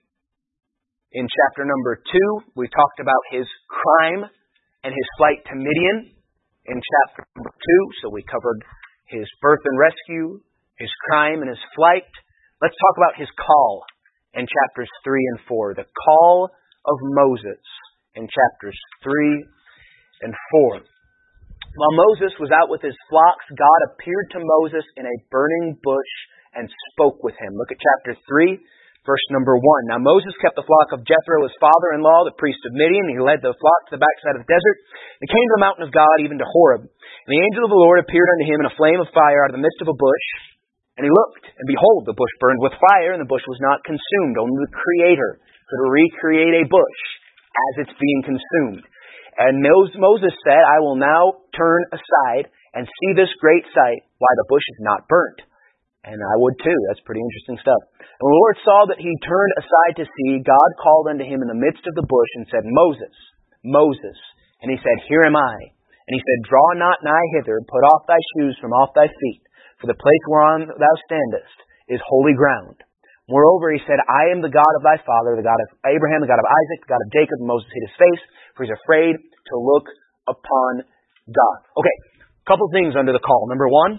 In chapter number 2, we talked about his crime and his flight to Midian. In chapter number 2, so we covered his birth and rescue, his crime and his flight. Let's talk about his call in chapters 3 and 4. The call of Moses in chapters 3 and 4. While Moses was out with his flocks, God appeared to Moses in a burning bush and spoke with him. Look at chapter 3, verse number 1. "Now Moses kept the flock of Jethro, his father-in-law, the priest of Midian. He led the flock to the backside of the desert, and came to the mountain of God, even to Horeb. And the angel of the Lord appeared unto him in a flame of fire out of the midst of a bush. And he looked, and behold, the bush burned with fire, and the bush was not consumed." Only the Creator could recreate a bush as it's being consumed. "And Moses said, I will now turn aside and see this great sight, why the bush is not burnt." And I would too. That's pretty interesting stuff. "And the Lord saw that he turned aside to see. God called unto him in the midst of the bush and said, Moses, Moses. And he said, Here am I. And he said, Draw not nigh hither, put off thy shoes from off thy feet, for the place whereon thou standest is holy ground. Moreover, he said, I am the God of thy father, the God of Abraham, the God of Isaac, the God of Jacob. And Moses hid his face, for he's afraid to look upon God." Okay, a couple things under the call. Number 1,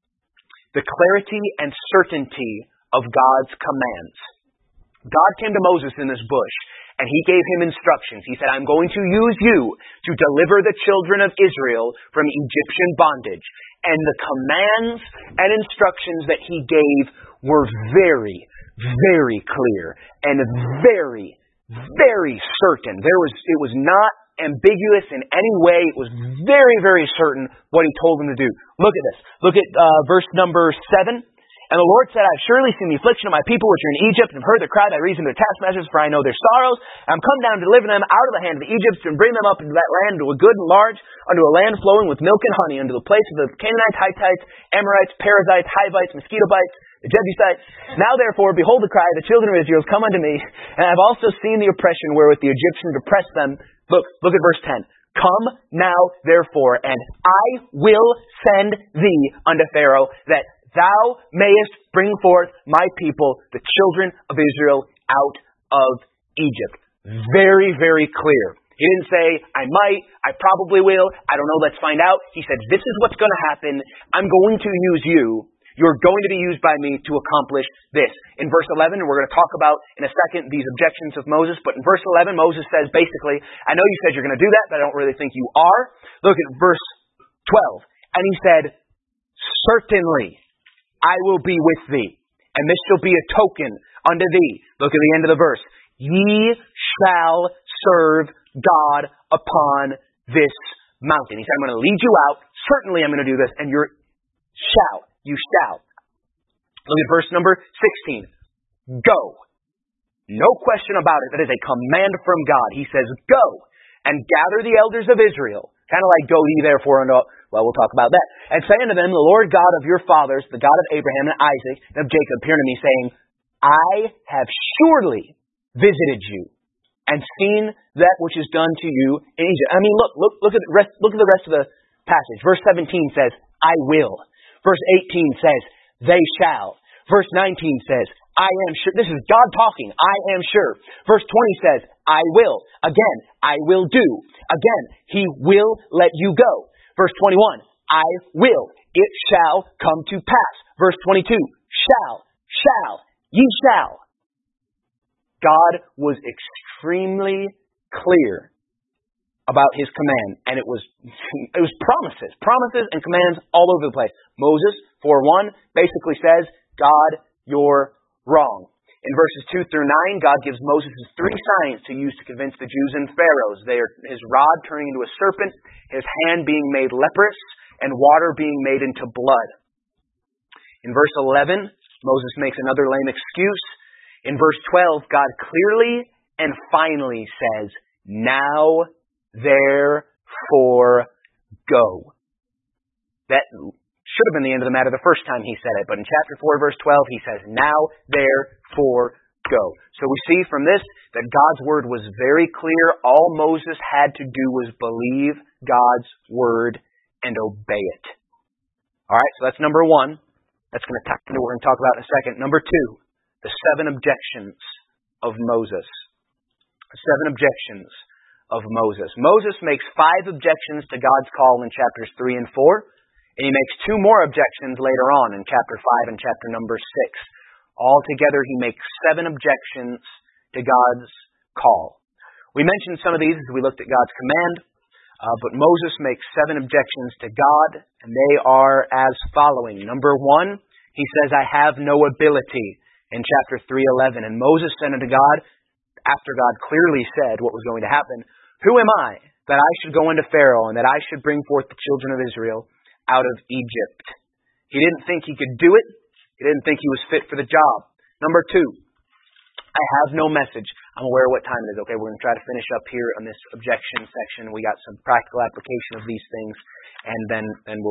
the clarity and certainty of God's commands. God came to Moses in this bush, and he gave him instructions. He said, I'm going to use you to deliver the children of Israel from Egyptian bondage. And the commands and instructions that he gave were very, very clear and very, very certain. It was not ambiguous in any way. It was very, very certain what he told them to do. Look at this. Look at verse number 7. "And the Lord said, I have surely seen the affliction of my people which are in Egypt, and have heard their cry by reason of their taskmasters, for I know their sorrows. I am come down to deliver them out of the hand of the Egyptians, and bring them up into that land, to a good and large, unto a land flowing with milk and honey, unto the place of the Canaanites, Hittites, Amorites, Perizzites, Hivites, mosquito bites, the Jebusites. Now therefore, behold the cry of the children of Israel has come unto me, and I have also seen the oppression wherewith the Egyptians oppressed them." Look at verse 10. Come now, therefore, and I will send thee unto Pharaoh, that thou mayest bring forth my people, the children of Israel, out of Egypt. Very, very clear. He didn't say, I might, I probably will, I don't know, let's find out. He said, this is what's going to happen. I'm going to use you. You're going to be used by me to accomplish this. In verse 11, and we're going to talk about in a second these objections of Moses, but in verse 11, Moses says basically, I know you said you're going to do that, but I don't really think you are. Look at verse 12. And he said, certainly I will be with thee, and this shall be a token unto thee. Look at the end of the verse. Ye shall serve God upon this mountain. He said, I'm going to lead you out. Certainly I'm going to do this, and you shall. Look at verse number 16. Go. No question about it. That is a command from God. He says, go and gather the elders of Israel. Kind of like go ye therefore unto, well, we'll talk about that. And say unto them, the Lord God of your fathers, the God of Abraham and Isaac and of Jacob, appeared to me, saying, I have surely visited you and seen that which is done to you in Egypt. I mean, look at the rest of the passage. Verse 17 says, I will. Verse 18 says, they shall. Verse 19 says, I am sure. This is God talking. I am sure. Verse 20 says, I will. Again, I will do. Again, He will let you go. Verse 21, I will. It shall come to pass. Verse 22, shall, ye shall. God was extremely clear about His command, and it was promises and commands all over the place. Moses 4:1 basically says, God, you're wrong. In verses 2 through 9, God gives Moses 3 signs to use to convince the Jews and Pharaohs. They are his rod turning into a serpent, his hand being made leprous, and water being made into blood. In verse 11, Moses makes another lame excuse. In verse 12, God clearly and finally says, now therefore go. That should have been the end of the matter the first time he said it, but in chapter 4, verse 12, he says, now therefore go. So we see from this that God's word was very clear. All Moses had to do was believe God's word and obey it. Alright, so that's number 1. That's going to tie into what we're going to talk about in a second. Number 2, the 7 objections of Moses. 7 objections of Moses. Moses makes 5 objections to God's call in chapters 3 and 4. And he makes 2 more objections later on in chapter 5 and chapter number 6. Altogether, he makes 7 objections to God's call. We mentioned some of these as we looked at God's command, but Moses makes 7 objections to God, and they are as following. Number 1, he says, I have no ability in chapter 3:11. And Moses said unto God, after God clearly said what was going to happen, who am I that I should go unto Pharaoh and that I should bring forth the children of Israel out of Egypt? He didn't think he could do it. He didn't think he was fit for the job. Number 2, I have no message. I'm aware of what time it is. Okay, we're going to try to finish up here on this objection section. We got some practical application of these things, and then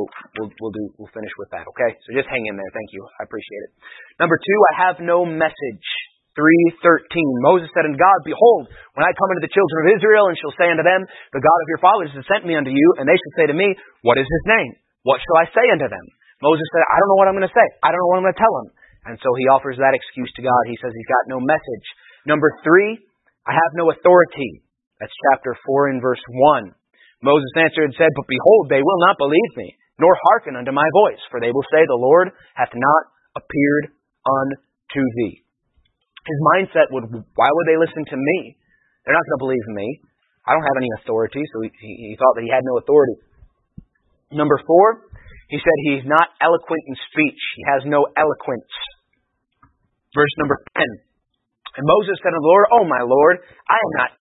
we'll finish with that. Okay, so just hang in there. Thank you. I appreciate it. Number 2, I have no message. 3:13. Moses said unto God, behold, when I come unto the children of Israel, and shall say unto them, the God of your fathers has sent me unto you, and they shall say to me, what is his name? What shall I say unto them? Moses said, I don't know what I'm going to say. I don't know what I'm going to tell them. And so he offers that excuse to God. He says he's got no message. Number 3, I have no authority. That's chapter 4 and verse 1. Moses answered and said, but behold, they will not believe me, nor hearken unto my voice, for they will say, the Lord hath not appeared unto thee. His mindset would, why would they listen to me? They're not going to believe me. I don't have any authority, so he thought that he had no authority. Number 4, he said he's not eloquent in speech. He has no eloquence. Verse number 10. And Moses said unto the Lord, O my Lord, I am not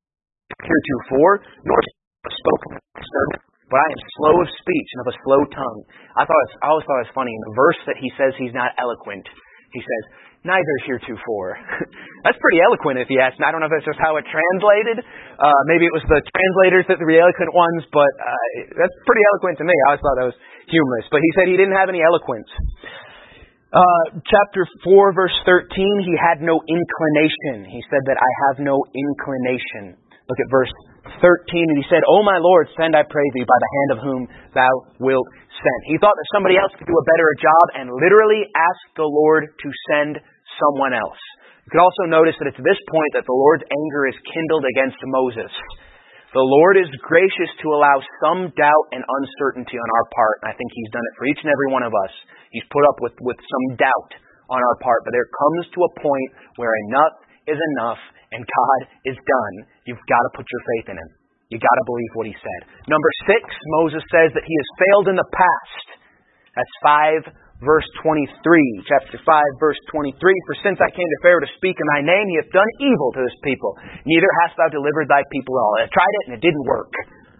heretofore, nor spoken servant, but I am slow of speech and of a slow tongue. I always thought it was funny. In the verse that he says he's not eloquent, he says, neither heretofore. That's pretty eloquent if you ask me. I don't know if that's just how it translated. Maybe it was the translators that were the eloquent ones, but that's pretty eloquent to me. I always thought that was humorous. But he said he didn't have any eloquence. Chapter 4, verse 13, he had no inclination. He said that I have no inclination. Look at verse 13. And he said, O my Lord, send, I pray thee, by the hand of whom thou wilt send. He thought that somebody else could do a better job and literally asked the Lord to send someone else. You can also notice that it's at this point that the Lord's anger is kindled against Moses. The Lord is gracious to allow some doubt and uncertainty on our part. And I think He's done it for each and every one of us. He's put up with some doubt on our part. But there comes to a point where enough is enough and God is done. You've got to put your faith in Him. You've got to believe what He said. Number 6, Moses says that he has failed in the past. That's 5 verse 23. Chapter 5 verse 23. For since I came to Pharaoh to speak in thy name, he hath done evil to this people. Neither hast thou delivered thy people at all. I tried it and it didn't work.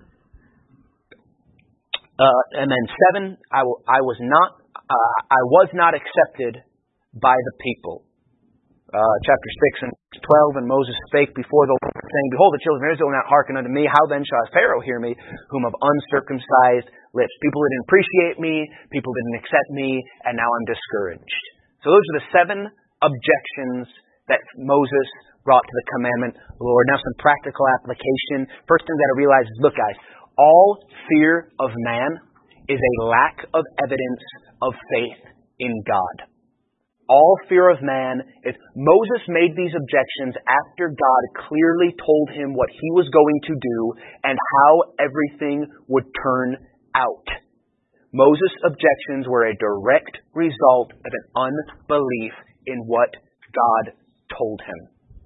And then 7, I was not accepted by the people. Chapter 6 and 12, and Moses spake before the Lord, saying, Behold, the children of Israel will not hearken unto me. How then shall Pharaoh hear me, whom of uncircumcised lips? People didn't appreciate me, people didn't accept me, and now I'm discouraged. So those are the 7 objections that Moses brought to the commandment of the Lord. Now some practical application. First thing that I realize is, look guys, all fear of man is a lack of evidence of faith in God. All fear of man is... Moses made these objections after God clearly told him what he was going to do and how everything would turn out. Moses' objections were a direct result of an unbelief in what God told him.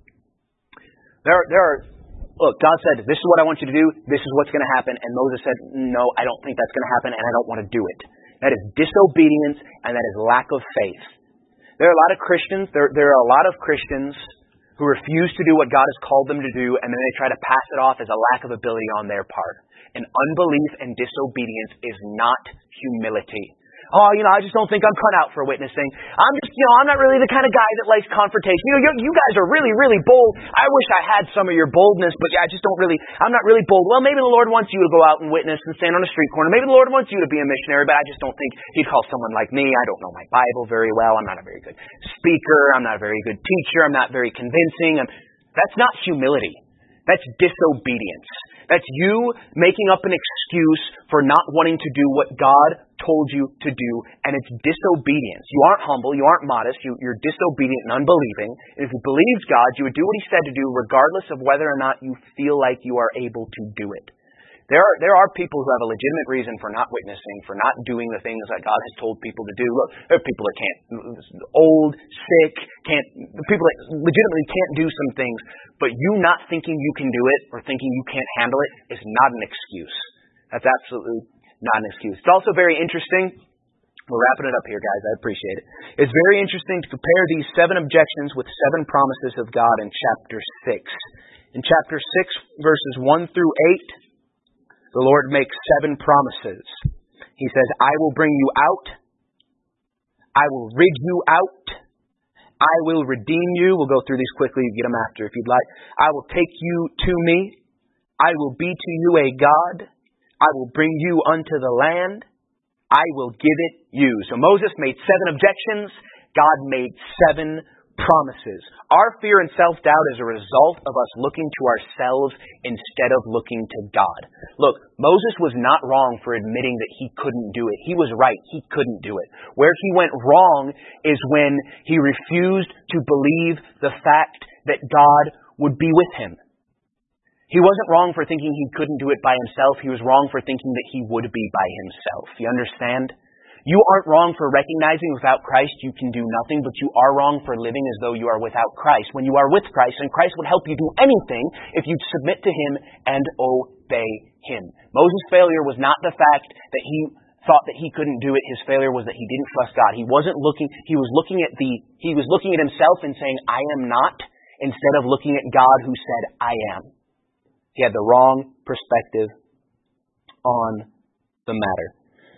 Look, God said, this is what I want you to do, this is what's going to happen, and Moses said, no, I don't think that's going to happen, and I don't want to do it. That is disobedience, and that is lack of faith. There are a lot of Christians, there are a lot of Christians who refuse to do what God has called them to do, and then they try to pass it off as a lack of ability on their part. And unbelief and disobedience is not humility. Oh, I just don't think I'm cut out for witnessing. I'm not really the kind of guy that likes confrontation. You guys are really, really bold. I wish I had some of your boldness, but I'm not really bold. Well, maybe the Lord wants you to go out and witness and stand on a street corner. Maybe the Lord wants you to be a missionary, but I just don't think He'd call someone like me. I don't know my Bible very well. I'm not a very good speaker. I'm not a very good teacher. I'm not very convincing. That's not humility. That's disobedience. That's you making up an excuse for not wanting to do what God told you to do, and it's disobedience. You aren't humble, you aren't modest, you're disobedient and unbelieving. And if you believed God, you would do what He said to do regardless of whether or not you feel like you are able to do it. There are people who have a legitimate reason for not witnessing, for not doing the things that God has told people to do. Look, there are people that old, sick, people that legitimately can't do some things, but you not thinking you can do it or thinking you can't handle it is not an excuse. That's absolutely not an excuse. It's also very interesting. We're wrapping it up here, guys. I appreciate it. It's very interesting to compare these 7 objections with 7 promises of God in chapter 6. In chapter 6, verses 1 through 8, the Lord makes 7 promises. He says, I will bring you out. I will rig you out. I will redeem you. We'll go through these quickly. You get them after if you'd like. I will take you to me. I will be to you a God. I will bring you unto the land. I will give it you. So Moses made 7 objections. God made 7 promises. Our fear and self-doubt is a result of us looking to ourselves instead of looking to God. Look, Moses was not wrong for admitting that he couldn't do it. He was right. He couldn't do it. Where he went wrong is when he refused to believe the fact that God would be with him. He wasn't wrong for thinking he couldn't do it by himself. He was wrong for thinking that he would be by himself. You understand? You aren't wrong for recognizing without Christ you can do nothing, but you are wrong for living as though you are without Christ. When you are with Christ, and Christ would help you do anything if you'd submit to Him and obey Him. Moses' failure was not the fact that he thought that he couldn't do it. His failure was that he didn't trust God. He was looking at himself and saying, I am not, instead of looking at God who said, I am. He had the wrong perspective on the matter.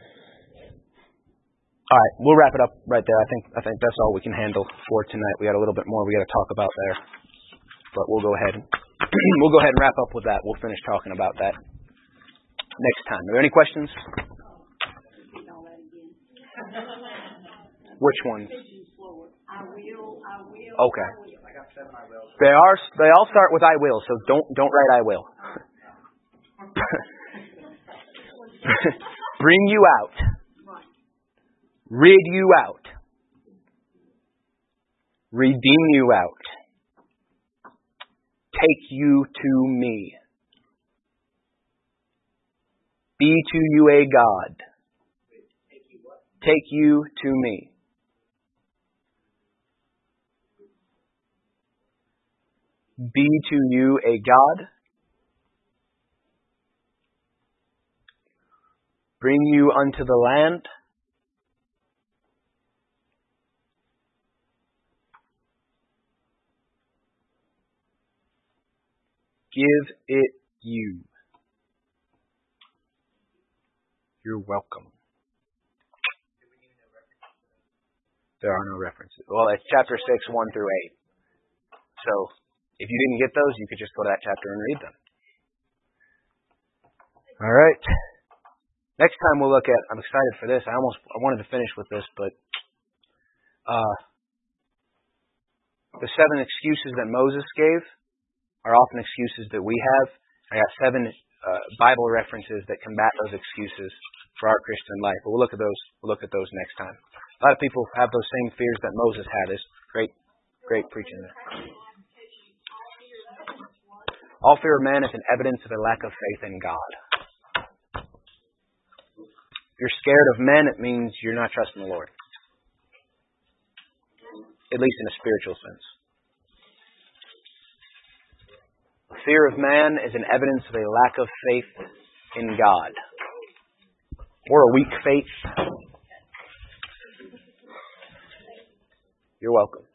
All right, we'll wrap it up right there. I think that's all we can handle for tonight. We got a little bit more we got to talk about there, but we'll go ahead and wrap up with that. We'll finish talking about that next time. Are there any questions? Which ones? Okay. They all start with I will, so don't write I will. Bring you out. Rid you out. Redeem you out. Take you to me. Be to you a God. Take you to me. Be to you a God. Bring you unto the land. Give it you. You're welcome. There are no references. Well, it's chapter 6, 1 through 8. So, if you didn't get those, you could just go to that chapter and read them. All right. Next time we'll look at, I'm excited for this. I wanted to finish with this, but the 7 excuses that Moses gave are often excuses that we have. I got 7 Bible references that combat those excuses for our Christian life. But we'll look at those. We'll look at those next time. A lot of people have those same fears that Moses had. It's great preaching there. All fear of man is an evidence of a lack of faith in God. If you're scared of men, it means you're not trusting the Lord. At least in a spiritual sense. Fear of man is an evidence of a lack of faith in God. Or a weak faith. You're welcome.